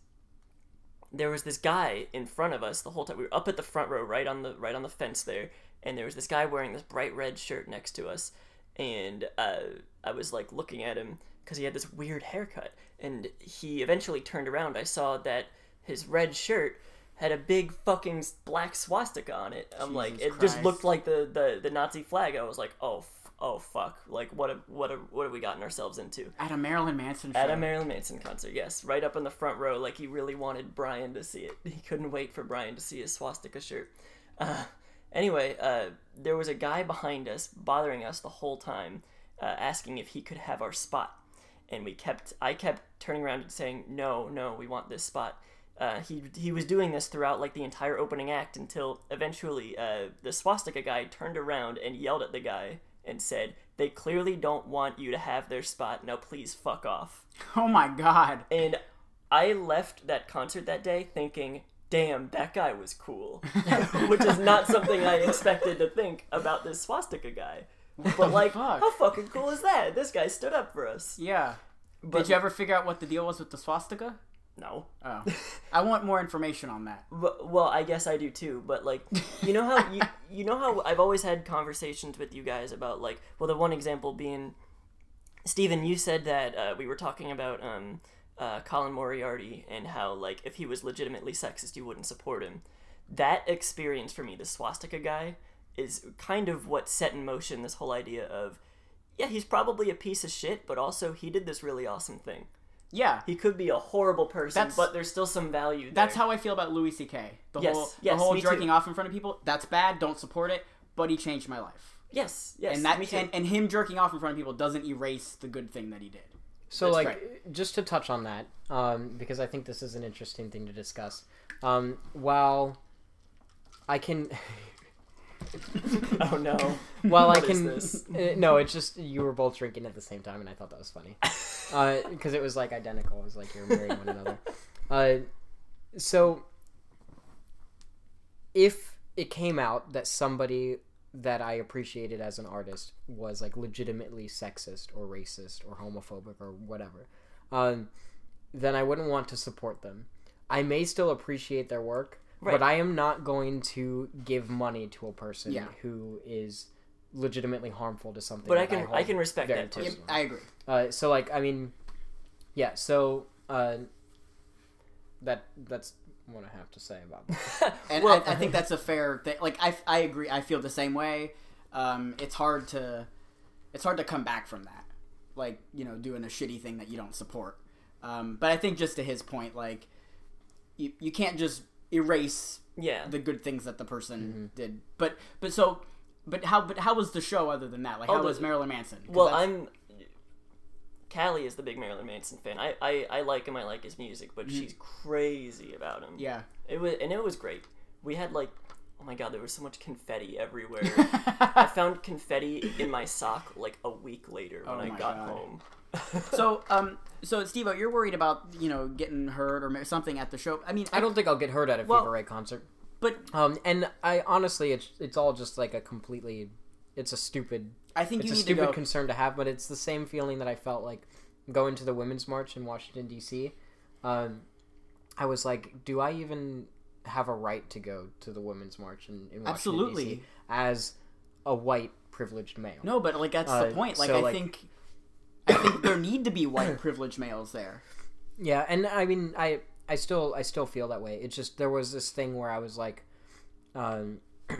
there was this guy in front of us the whole time. We were up at the front row, right on the right on the fence there, and there was this guy wearing this bright red shirt next to us, and uh, I was like looking at him because he had this weird haircut, and he eventually turned around. I saw that his red shirt had a big fucking black swastika on it. I'm Jesus like, it Christ. just looked like the, the, the Nazi flag. I was like, oh, f- oh fuck, like what have, what have, what have we gotten ourselves into? At a Marilyn Manson show. At a Marilyn Manson concert, yes, right up in the front row, like he really wanted Brian to see it. He couldn't wait for Brian to see his swastika shirt. Uh, anyway, uh, there was a guy behind us bothering us the whole time, uh, asking if he could have our spot, and we kept, I kept turning around and saying, no, no, we want this spot. Uh, he he was doing this throughout like the entire opening act until eventually uh, the swastika guy turned around and yelled at the guy and said, they clearly don't want you to have their spot, now please fuck off. Oh my god. And I left that concert that day thinking, damn, that guy was cool. Which is not something I expected to think about this swastika guy. But like, fuck? how fucking cool is that? This guy stood up for us. Yeah. But, Did you ever figure out what the deal was with the swastika? No. Oh. I want more information on that. But, well, I guess I do too, but like, you know how you you know how I've always had conversations with you guys about like, well, the one example being, Steven, you said that uh, we were talking about um, uh, Colin Moriarty and how like if he was legitimately sexist, you wouldn't support him. That experience for me, the swastika guy, is kind of what set in motion this whole idea of yeah, he's probably a piece of shit, but also he did this really awesome thing. Yeah. He could be a horrible person, that's, but there's still some value there. That's how I feel about Louis C K. The yes, whole, yes, the whole me jerking too. off in front of people, that's bad, don't support it, but he changed my life. Yes, yes, and that, me too. And, and him jerking off in front of people doesn't erase the good thing that he did. So, That's like, right. just to touch on that, um, because I think this is an interesting thing to discuss. Um, while I can... oh, no. While what I can... Is this? Uh, no, it's just you were both drinking at the same time, and I thought that was funny. Because uh, it was, like, identical. It was like you were marrying one another. Uh, so, if it came out that somebody that I appreciated as an artist was like legitimately sexist or racist or homophobic or whatever, um, then I wouldn't want to support them. I may still appreciate their work, right. but I am not going to give money to a person yeah. who is legitimately harmful to something. But I can I, I can respect that too. Personally. I agree. Uh, so like I mean, yeah. So uh, that that's. what I have to say about that. And well, I, I think that's a fair thing. Like, I, I agree. I feel the same way. Um, it's hard to, it's hard to come back from that. Like, you know, doing a shitty thing that you don't support. Um, but I think just to his point, like, you, you can't just erase yeah. the good things that the person mm-hmm. did. But, but so, but how, but how was the show other than that? Like, how oh, was Marilyn Manson? Well, I'm, Callie is the big Marilyn Manson fan. I, I, I like him. I like his music, but mm-hmm. she's crazy about him. Yeah, it was and it was great. We had like, oh my god, there was so much confetti everywhere. I found confetti in my sock like a week later when oh I got god. home. so, um, so Steve, you're worried about you know getting hurt or something at the show. I mean, I, I don't think I'll get hurt at a well, Fever Ray concert. But um, and I honestly, it's it's all just like a completely, it's a stupid. I think it's you a need stupid to go... concern to have, but it's the same feeling that I felt like going to the Women's March in Washington, D C Um, I was like, do I even have a right to go to the Women's March in, in Washington, Absolutely. D C as a white privileged male? No, but like that's uh, the point. Like so, I like, think, I think there need to be white privileged males there. Yeah, and I mean, I I still I still feel that way. It's just there was this thing where I was like, um,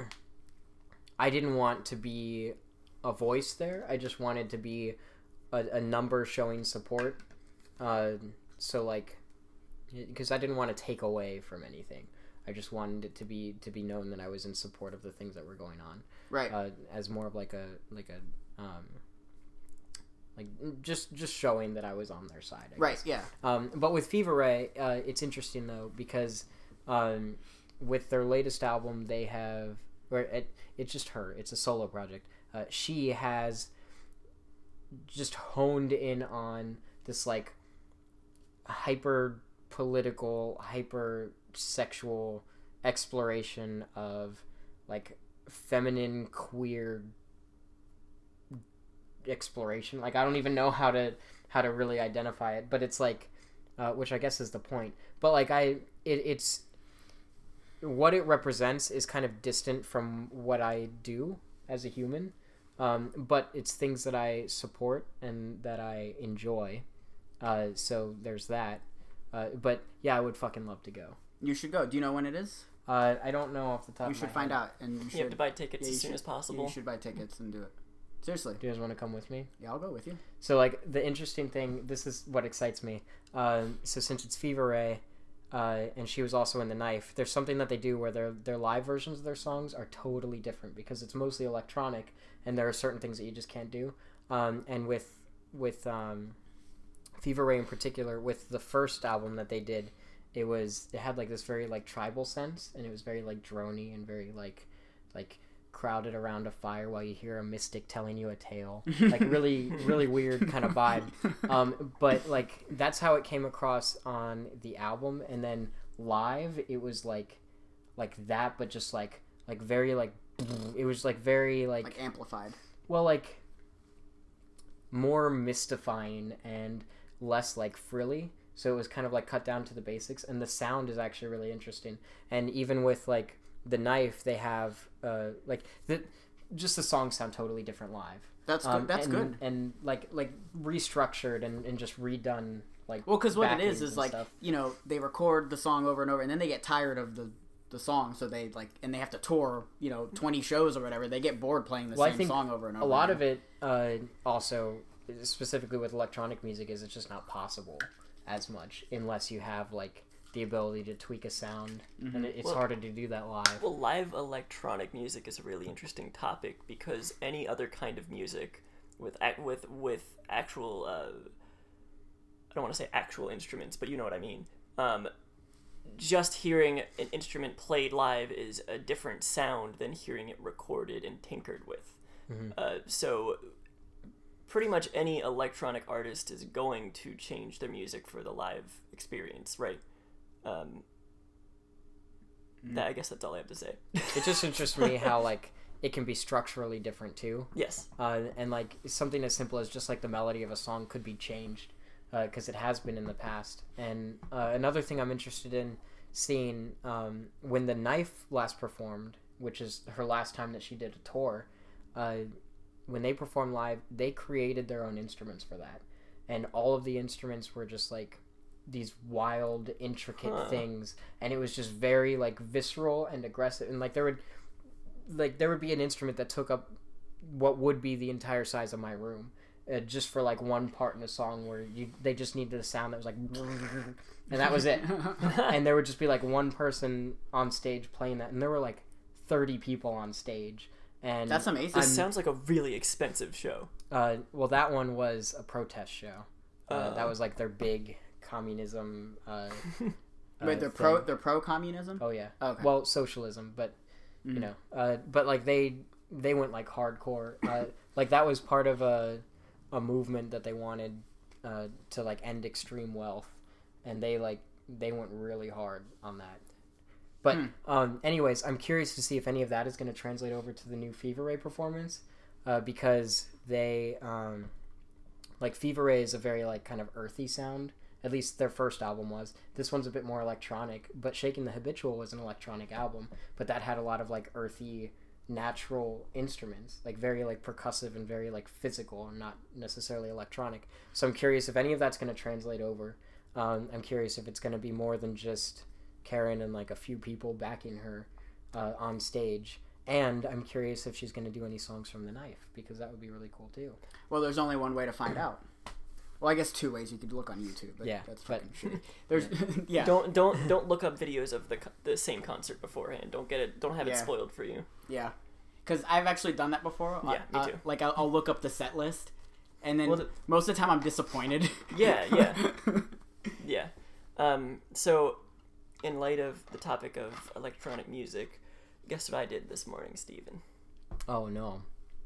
I didn't want to be a voice there. I just wanted to be a, a number showing support. Uh, so like, because I didn't want to take away from anything. I just wanted it to be to be known that I was in support of the things that were going on. Right. Uh, as more of like a like a um, like just just showing that I was on their side. I right. guess. Yeah. Um, but with Fever Ray, uh, it's interesting though because um, with their latest album, they have or it, it's just her. It's a solo project. Uh, she has just honed in on this like hyper political, hyper sexual exploration of like feminine queer exploration. Like I don't even know how to how to really identify it, but it's like uh, which I guess is the point. But like I it, it's what it represents is kind of distant from what I do as a human. Um, but it's things that I support and that I enjoy. Uh, so there's that. Uh, but yeah, I would fucking love to go. You should go. Do you know when it is? Uh, I don't know off the top you of my should find head. out. And you, should, you have to buy tickets yeah, as soon should, as possible. Yeah, you should buy tickets and do it. Seriously. Do you guys want to come with me? Yeah, I'll go with you. So like the interesting thing, this is what excites me. Um, so since it's Fever Ray, uh, and she was also in The Knife, there's something that they do where their their live versions of their songs are totally different because it's mostly electronic, and there are certain things that you just can't do. Um, and with with um, Fever Ray in particular, with the first album that they did, it was it had like this very like tribal sense, and it was very like droney and very like like crowded around a fire while you hear a mystic telling you a tale, like really really weird kind of vibe. Um, but like that's how it came across on the album, and then live it was like like that, but just like like very like it was like very like like amplified. Well, like more mystifying and less like frilly. So it was kind of like cut down to the basics, and the sound is actually really interesting. And even with like The Knife, they have uh, like the just the songs sound totally different live. That's good. Um, That's and, good. And like like restructured and, and just redone. Like well, because what it is is and like stuff. You know they record the song over and over, and then they get tired of the the song, so they like, and they have to tour, you know, twenty shows or whatever. They get bored playing the well, same song over and over. A lot again. of it, uh, also, specifically with electronic music, is it's just not possible as much unless you have like the ability to tweak a sound, mm-hmm. and it's well, harder to do that live. Well, live electronic music is a really interesting topic because any other kind of music with with with actual, uh, I don't want to say actual instruments, but you know what I mean. Um, just hearing an instrument played live is a different sound than hearing it recorded and tinkered with. Mm-hmm. Uh, so pretty much any electronic artist is going to change their music for the live experience, right? Um, mm. that, I guess that's all I have to say. It just interests me how, like, it can be structurally different, too. Yes. Uh, and, like, something as simple as just, like, the melody of a song could be changed. Because uh, it has been in the past. And uh, another thing I'm interested in seeing, um, when The Knife last performed, which is her last time that she did a tour, uh, when they performed live, they created their own instruments for that. And all of the instruments were just, like, these wild, intricate huh. things. And it was just very, like, visceral and aggressive. And, like, there would, like, there would be an instrument that took up what would be the entire size of my room. Uh, just for like one part in a song where you they just needed a sound that was like and that was it. And there would just be like one person on stage playing that, and there were like thirty people on stage. And that's amazing. This I'm, sounds like a really expensive show. Uh, well, that one was a protest show. Uh, uh, that was like their big communism. Uh, Wait, they're thing. pro they're pro communism? Oh yeah. Okay. Well, socialism, but mm. you know, uh, but like they they went like hardcore. Uh, like that was part of a. a movement that they wanted uh, to like end extreme wealth, and they like they went really hard on that. But hmm. um, anyways, I'm curious to see if any of that is going to translate over to the new Fever Ray performance, uh, because they um, like Fever Ray is a very like kind of earthy sound. At least their first album was. This one's a bit more electronic, but Shaking the Habitual was an electronic album, but that had a lot of like earthy, natural instruments, like very like percussive and very like physical and not necessarily electronic. So I'm curious if any of that's going to translate over. Um, I'm curious if it's going to be more than just Karen and like a few people backing her uh, on stage. And I'm curious if she's going to do any songs from The Knife, because that would be really cool too. Well, there's only one way to find out. Well, I guess two ways. You could look on YouTube, but yeah, that's fucking but, shitty. There's yeah. yeah. Don't don't don't look up videos of the the same concert beforehand. Don't get it. Don't have yeah. it spoiled for you. Yeah, because I've actually done that before. Yeah, uh, me too. Like I'll, I'll look up the set list, and then well, the, most of the time I'm disappointed. Yeah, yeah, yeah. Um. So, in light of the topic of electronic music, guess what I did this morning, Steven? Oh no.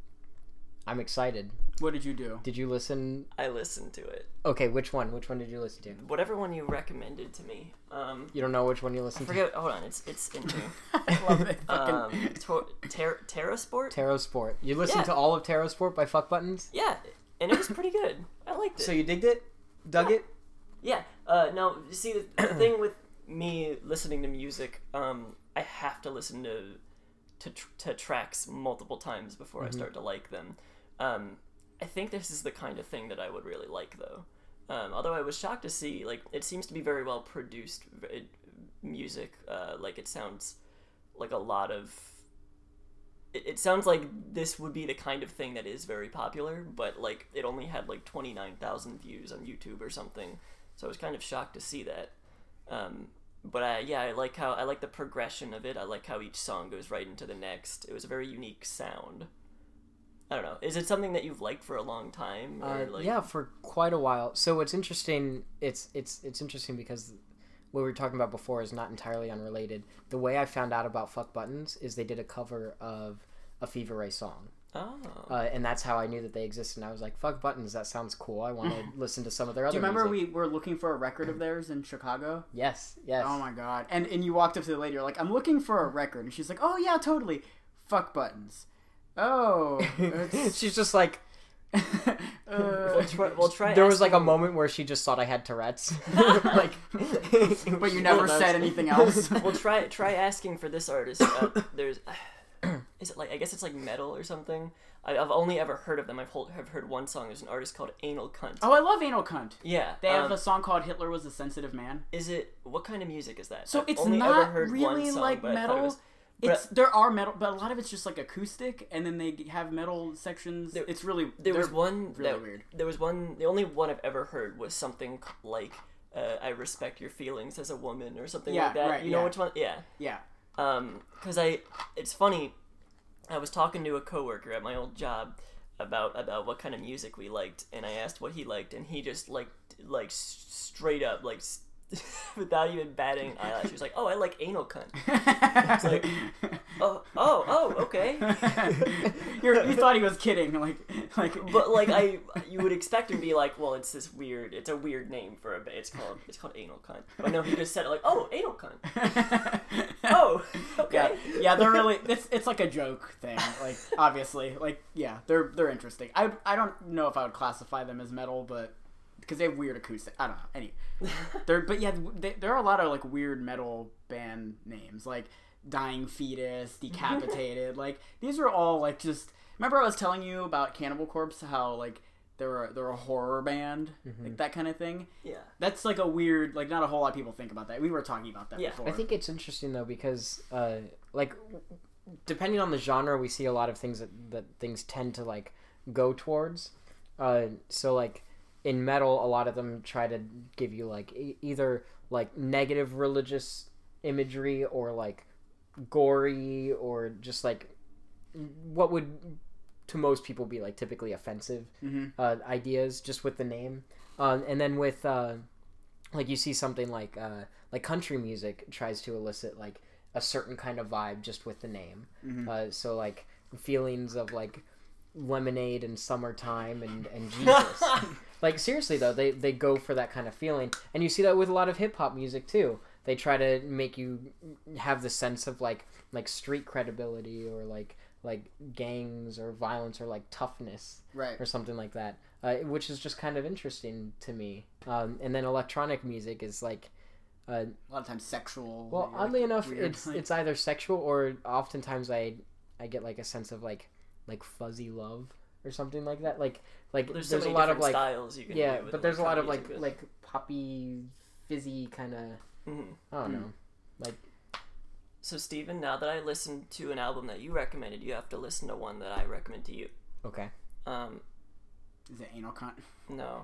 I'm excited. What did you do? Did you listen? I listened to it. Okay, which one? Which one did you listen to? Whatever one you recommended to me. Um, you don't know which one you listened I forget, to? Hold on, it's it's in here. I love it. Um, to- ter- Terrasport? Terrasport. You listened yeah. to all of Terrasport by Fuck Buttons? Yeah, and it was pretty good. I liked it. So you digged it? Dug yeah. it? Yeah. Uh, now, you see, the, the thing with me listening to music, um, I have to listen to to, tr- to tracks multiple times before mm-hmm. I start to like them. Um, I think this is the kind of thing that I would really like, though. Um, although I was shocked to see, like, it seems to be very well produced it, music. Uh, like, it sounds like a lot of... It, it sounds like this would be the kind of thing that is very popular, but, like, it only had, like, twenty-nine thousand views on YouTube or something. So I was kind of shocked to see that. Um, but, I, yeah, I like how I like the progression of it. I like how each song goes right into the next. It was a very unique sound. I don't know. Is it something that you've liked for a long time? Or uh, like... Yeah, for quite a while. So what's interesting, it's it's it's interesting because what we were talking about before is not entirely unrelated. The way I found out about Fuck Buttons is they did a cover of a Fever Ray song. Oh. Uh, and that's how I knew that they existed. And I was like, Fuck Buttons, that sounds cool. I want to listen to some of their other music. Do you remember music. we were looking for a record of theirs in Chicago? Yes, yes. Oh my god. And and you walked up to the lady, you're like, I'm looking for a record. And she's like, oh yeah, totally. Fuck Buttons. Oh, she's just like. uh, we'll try. We'll try there was like a moment where she just thought I had Tourette's, like, but you never said anything else. We'll try try asking for this artist. Uh, there's is it like I guess it's like metal or something. I, I've only ever heard of them. I've, hold, have heard one song. There's an artist called Anal Cunt. Oh, I love Anal Cunt. Yeah, they have um, a song called "Hitler Was a Sensitive Man." Is it what kind of music is that? So I've it's only not ever heard really one song, like but I thought metal. It was, it's there are metal, but a lot of it's just like acoustic, and then they have metal sections. There, it's really there was one really that, weird. There was one. The only one I've ever heard was something like uh, "I respect your feelings as a woman" or something yeah, like that. Right, you know yeah. which one? Yeah. Yeah. Um, because I, it's funny. I was talking to a coworker at my old job about about what kind of music we liked, and I asked what he liked, and he just like like straight up like without even batting an eyelash, he was like, "Oh, I like Anal Cunt." It's like, oh, oh, oh, okay. You're, you thought he was kidding, like, like. But like I, you would expect him to be like, well, it's this weird, it's a weird name for a bit. It's called, it's called Anal Cunt. But no, he just said it like, oh, Anal Cunt. Oh, okay. Yeah, yeah, they're really. It's it's like a joke thing, like obviously, like yeah, they're they're interesting. I I don't know if I would classify them as metal, but because they have weird acoustic. I don't know. Any, they're but yeah, they, there are a lot of like weird metal band names, like Dying Fetus, Decapitated. Like these are all like just. Remember I was telling you about Cannibal Corpse, how like they're a, they're a horror band, mm-hmm. like that kind of thing. Yeah, that's like a weird. Like not a whole lot of people think about that. We were talking about that yeah. before. I think it's interesting though because uh, like depending on the genre, we see a lot of things that that things tend to like go towards. Uh, so like. In metal, a lot of them try to give you like e- either like negative religious imagery or like gory or just like what would to most people be like typically offensive mm-hmm. uh, ideas just with the name. Uh, and then with uh, like you see something like uh, like country music tries to elicit like a certain kind of vibe just with the name. Mm-hmm. Uh, so like feelings of like lemonade and summertime and, and Jesus. Like seriously though, they, they go for that kind of feeling, and you see that with a lot of hip hop music too. They try to make you have the sense of like like street credibility or like like gangs or violence or like toughness, right, or something like that, uh, which is just kind of interesting to me. Um, and then electronic music is like uh, a lot of times sexual. Well, like, oddly enough, weird, it's like... it's either sexual or oftentimes I I get like a sense of like like fuzzy love or something like that. Like like well, there's, there's so a many lot of like styles you can yeah, do with but there's a lot of like music. like poppy, fizzy kind of. Mm-hmm. I don't mm. know, like. So Steven, now that I listened to an album that you recommended, you have to listen to one that I recommend to you. Okay. Um. Is it Anal Cunt? No.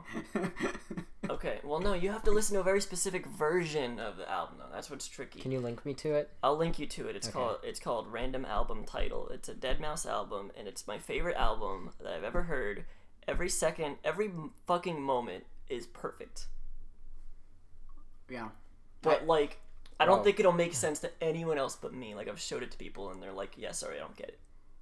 Okay. Well, no. You have to listen to a very specific version of the album, though. That's what's tricky. Can you link me to it? I'll link you to it. It's okay. called it's called Random Album Title. It's a deadmau five album, and it's my favorite album that I've ever heard. Every second, every fucking moment is perfect. Yeah. But I, like, I don't Whoa. think it'll make sense to anyone else but me. Like I've showed it to people, and they're like, "Yeah, sorry, I don't get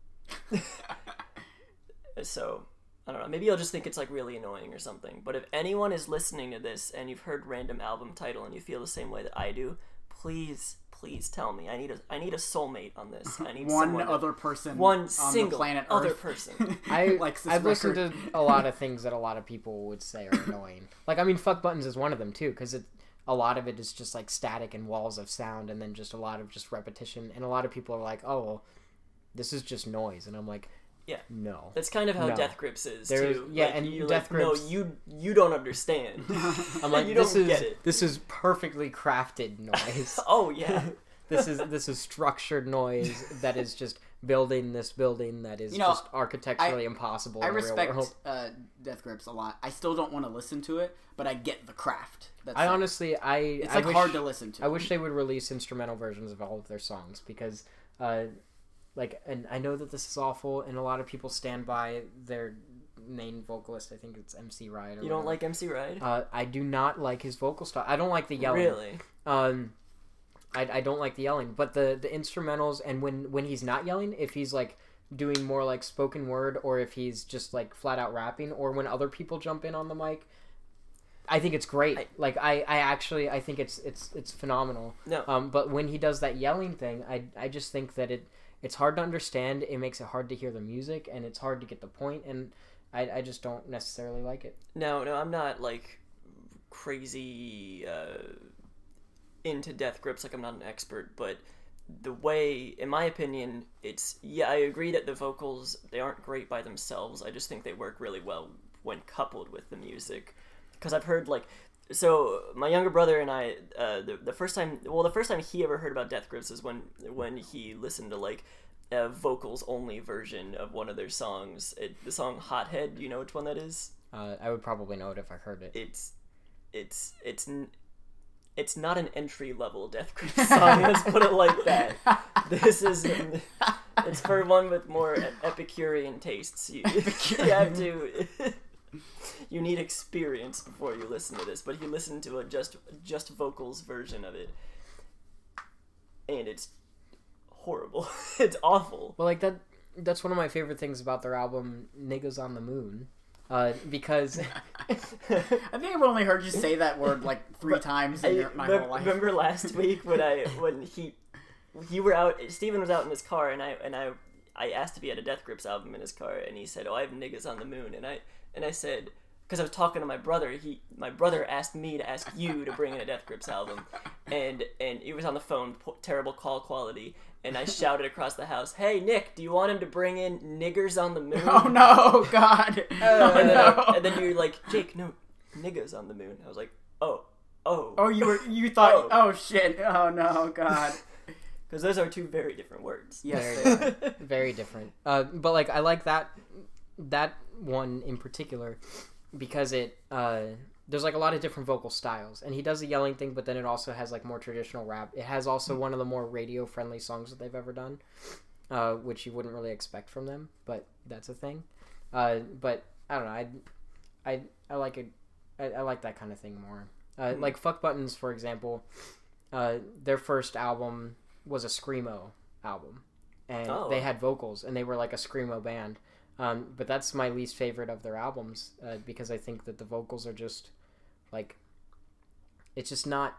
it." So. I don't know, maybe you'll just think it's like really annoying or something. But if anyone is listening to this and you've heard Random Album Title and you feel the same way that I do, please, please tell me. I need a I need a soulmate on this. I need one someone other to, person one on single the planet other Earth. person. I likes this I've listened record. to a lot of things that a lot of people would say are annoying. Like I mean, Fuck Buttons is one of them too, because it a lot of it is just like static and walls of sound, and then just a lot of just repetition. And a lot of people are like, "Oh, well, this is just noise," and I'm like. Yeah, no. That's kind of how no. Death Grips is There's, too. Yeah, like, and you're Death like, Grips. No, you you don't understand. I'm like, you this don't is get it. this is perfectly crafted noise. Oh yeah. This is this is structured noise that is just building this building that is you know, just architecturally I, impossible. I in respect the real world. uh, Death Grips a lot. I still don't want to listen to it, but I get the craft. That's I it. honestly, I it's I like wish, hard to listen to. I wish they would release instrumental versions of all of their songs because, uh, like, and I know that this is awful, and a lot of people stand by their main vocalist. I think it's M C Ride. Or You don't whatever. like M C Ride? Uh, I do not like his vocal style. I don't like the yelling. Really? Um, I, I don't like the yelling, but the, the instrumentals, and when, when he's not yelling, if he's like doing more like spoken word, or if he's just like flat out rapping, or when other people jump in on the mic, I think it's great. I, like I, I actually I think it's it's it's phenomenal. No. Um, but when he does that yelling thing, I I just think that it it's hard to understand. It makes it hard to hear the music, and it's hard to get the point, and I I just don't necessarily like it. No, no, I'm not like crazy uh, into Death Grips. Like I'm not an expert, but the way, in my opinion, it's yeah. I agree that the vocals they aren't great by themselves. I just think they work really well when coupled with the music, because I've heard like. So my younger brother and I, uh, the the first time, well, the first time he ever heard about Death Grips is when when he listened to like a vocals only version of one of their songs. It, the song "Hothead." Do you know which one that is? Uh, I would probably know it if I heard it. It's, it's, it's, it's not an entry level Death Grips song. Let's put it like that. This is, it's for one with more Epicurean tastes. You, you have to. You need experience before you listen to this, but he listened to a just just vocals version of it, and it's horrible. It's awful. Well, like that. That's one of my favorite things about their album, "Niggas on the Moon," uh, because I think I've only heard you say that word like three times in your, my I, whole life. Remember last week when I when he you were out, Steven was out in his car, and I and I I asked if he had a Death Grips album in his car, and he said, "Oh, I have Niggas on the Moon," and I. And I said, because I was talking to my brother, he my brother asked me to ask you to bring in a Death Grips album, and and he was on the phone, po- terrible call quality, and I shouted across the house, "Hey Nick, do you want him to bring in Niggers on the Moon?" Oh no, God! Uh, oh, and, then no. I, and then you're like, "Jake, no, Niggas on the Moon." I was like, "Oh, oh, oh, you were you thought? Oh, oh shit! Oh no, God!" Because those are two very different words. Yes, very, they are. Very different. Uh, but like I like that that one in particular. Because it, uh, there's like a lot of different vocal styles, and he does the yelling thing, but then it also has like more traditional rap. It has also one of the more radio friendly songs that they've ever done, uh, which you wouldn't really expect from them, but that's a thing. Uh, but I don't know, I, I, I like it. I, I like that kind of thing more. Uh, like Fuck Buttons, for example, uh, their first album was a screamo album, and oh. they had vocals, and they were like a screamo band. Um, but that's my least favorite of their albums uh, because I think that the vocals are just like it's just not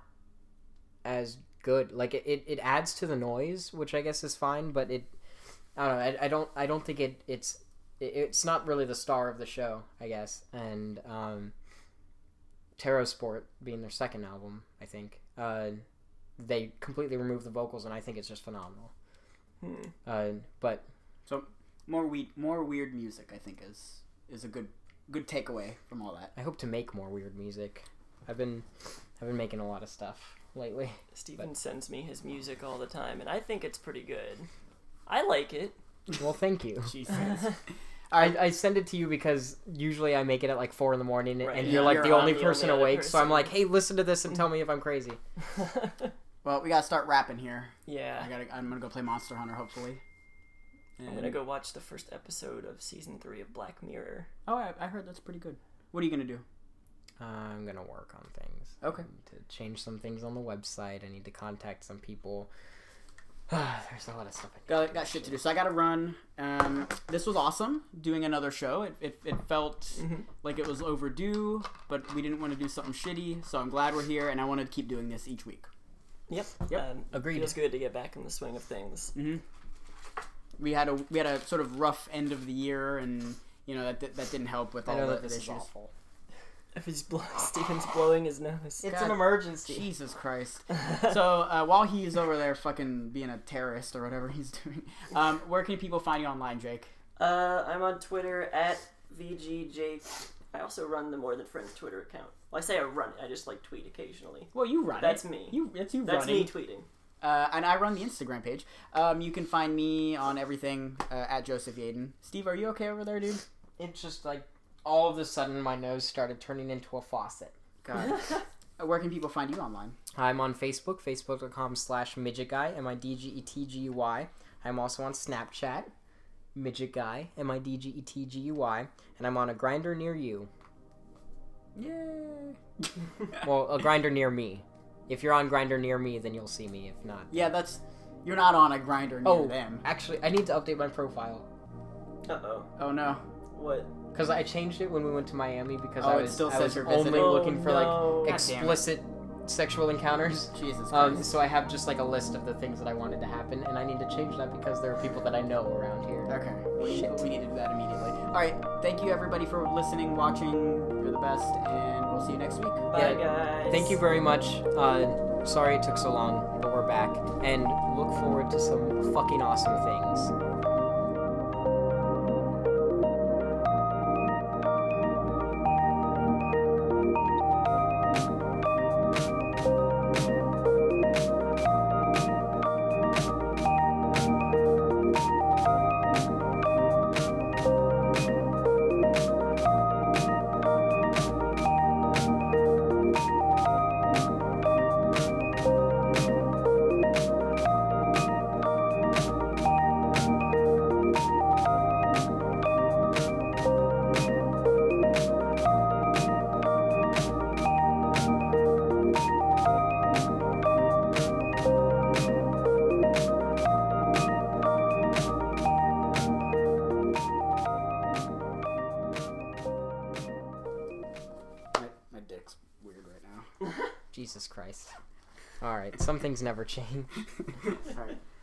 as good. Like it, it, it adds to the noise, which I guess is fine, but it I don't know. I, I don't I don't think it it's it, it's not really the star of the show, I guess. And um, Terror Sport being their second album, I think uh, they completely removed the vocals, and I think it's just phenomenal. Hmm. Uh, but so. More we more weird music, I think, is is a good good takeaway from all that. I hope to make more weird music. I've been I've been making a lot of stuff lately. Steven but. sends me his music all the time, and I think it's pretty good. I like it. Well, thank you. Jesus. I, I send it to you because usually I make it at like four in the morning, right. and you're like you're the only the person only awake. person. So I'm like, hey, listen to this and tell me if I'm crazy. Well, we gotta start rapping here. Yeah. I gotta. I'm gonna go play Monster Hunter, hopefully. And I'm gonna go watch the first episode of season three of Black Mirror. Oh, I, I heard that's pretty good. What are you gonna do? Uh, I'm gonna work on things. Okay. I need to change some things on the website. I need to contact some people. There's a lot of stuff. I got got shit to do. So I gotta run. Um, this was awesome doing another show. It it, it felt mm-hmm. like it was overdue, but we didn't want to do something shitty. So I'm glad we're here, and I want to keep doing this each week. Yep. Yep. Um, Agreed. Feels good to get back in the swing of things. Mm-hmm. We had a we had a sort of rough end of the year, and you know that that didn't help with all I know the, that the this issues. is awful. If he's blow- Steven's blowing his nose. It's God, an emergency. Jesus Christ. So uh, while he's over there fucking being a terrorist or whatever he's doing, um, where can people find you online, Jake? Uh, I'm on Twitter at V G Jake. I also run the More Than Friends Twitter account. Well, I say I run it. I just like tweet occasionally. Well, you run That's it. me. You, it's you That's running. me tweeting. Uh, and I run the Instagram page. Um, you can find me on everything uh, at Joseph Yaden. Steve, are you okay over there, dude? It's just like all of a sudden my nose started turning into a faucet. God. uh, where can people find you online? I'm on Facebook, facebook.com slash midget guy, M I D G E T G U Y. I'm also on Snapchat, midget guy, M I D G E T G U Y. And I'm on a grinder near you. Yay! Well, a grinder near me. If you're on Grindr near me, then you'll see me. If not, yeah, that's you're not on a Grindr near oh, them. Actually, I need to update my profile. Uh oh. Oh no. What? Because I changed it when we went to Miami because Oh, I it was, still I says was you're only visiting. looking for Oh, no. like God damn it. explicit sexual encounters. Jesus Christ. Um, so I have just like a list of the things that I wanted to happen, and I need to change that because there are people that I know around here. Okay. We, Shit. we need to do that immediately. All right. Thank you everybody for listening, watching. You're the best, and we'll see you next week. Bye, Yeah. guys. Thank you very much. Uh, sorry it took so long, but we're back, and look forward to some fucking awesome things. Jesus Christ. Alright, some things never change. Alright.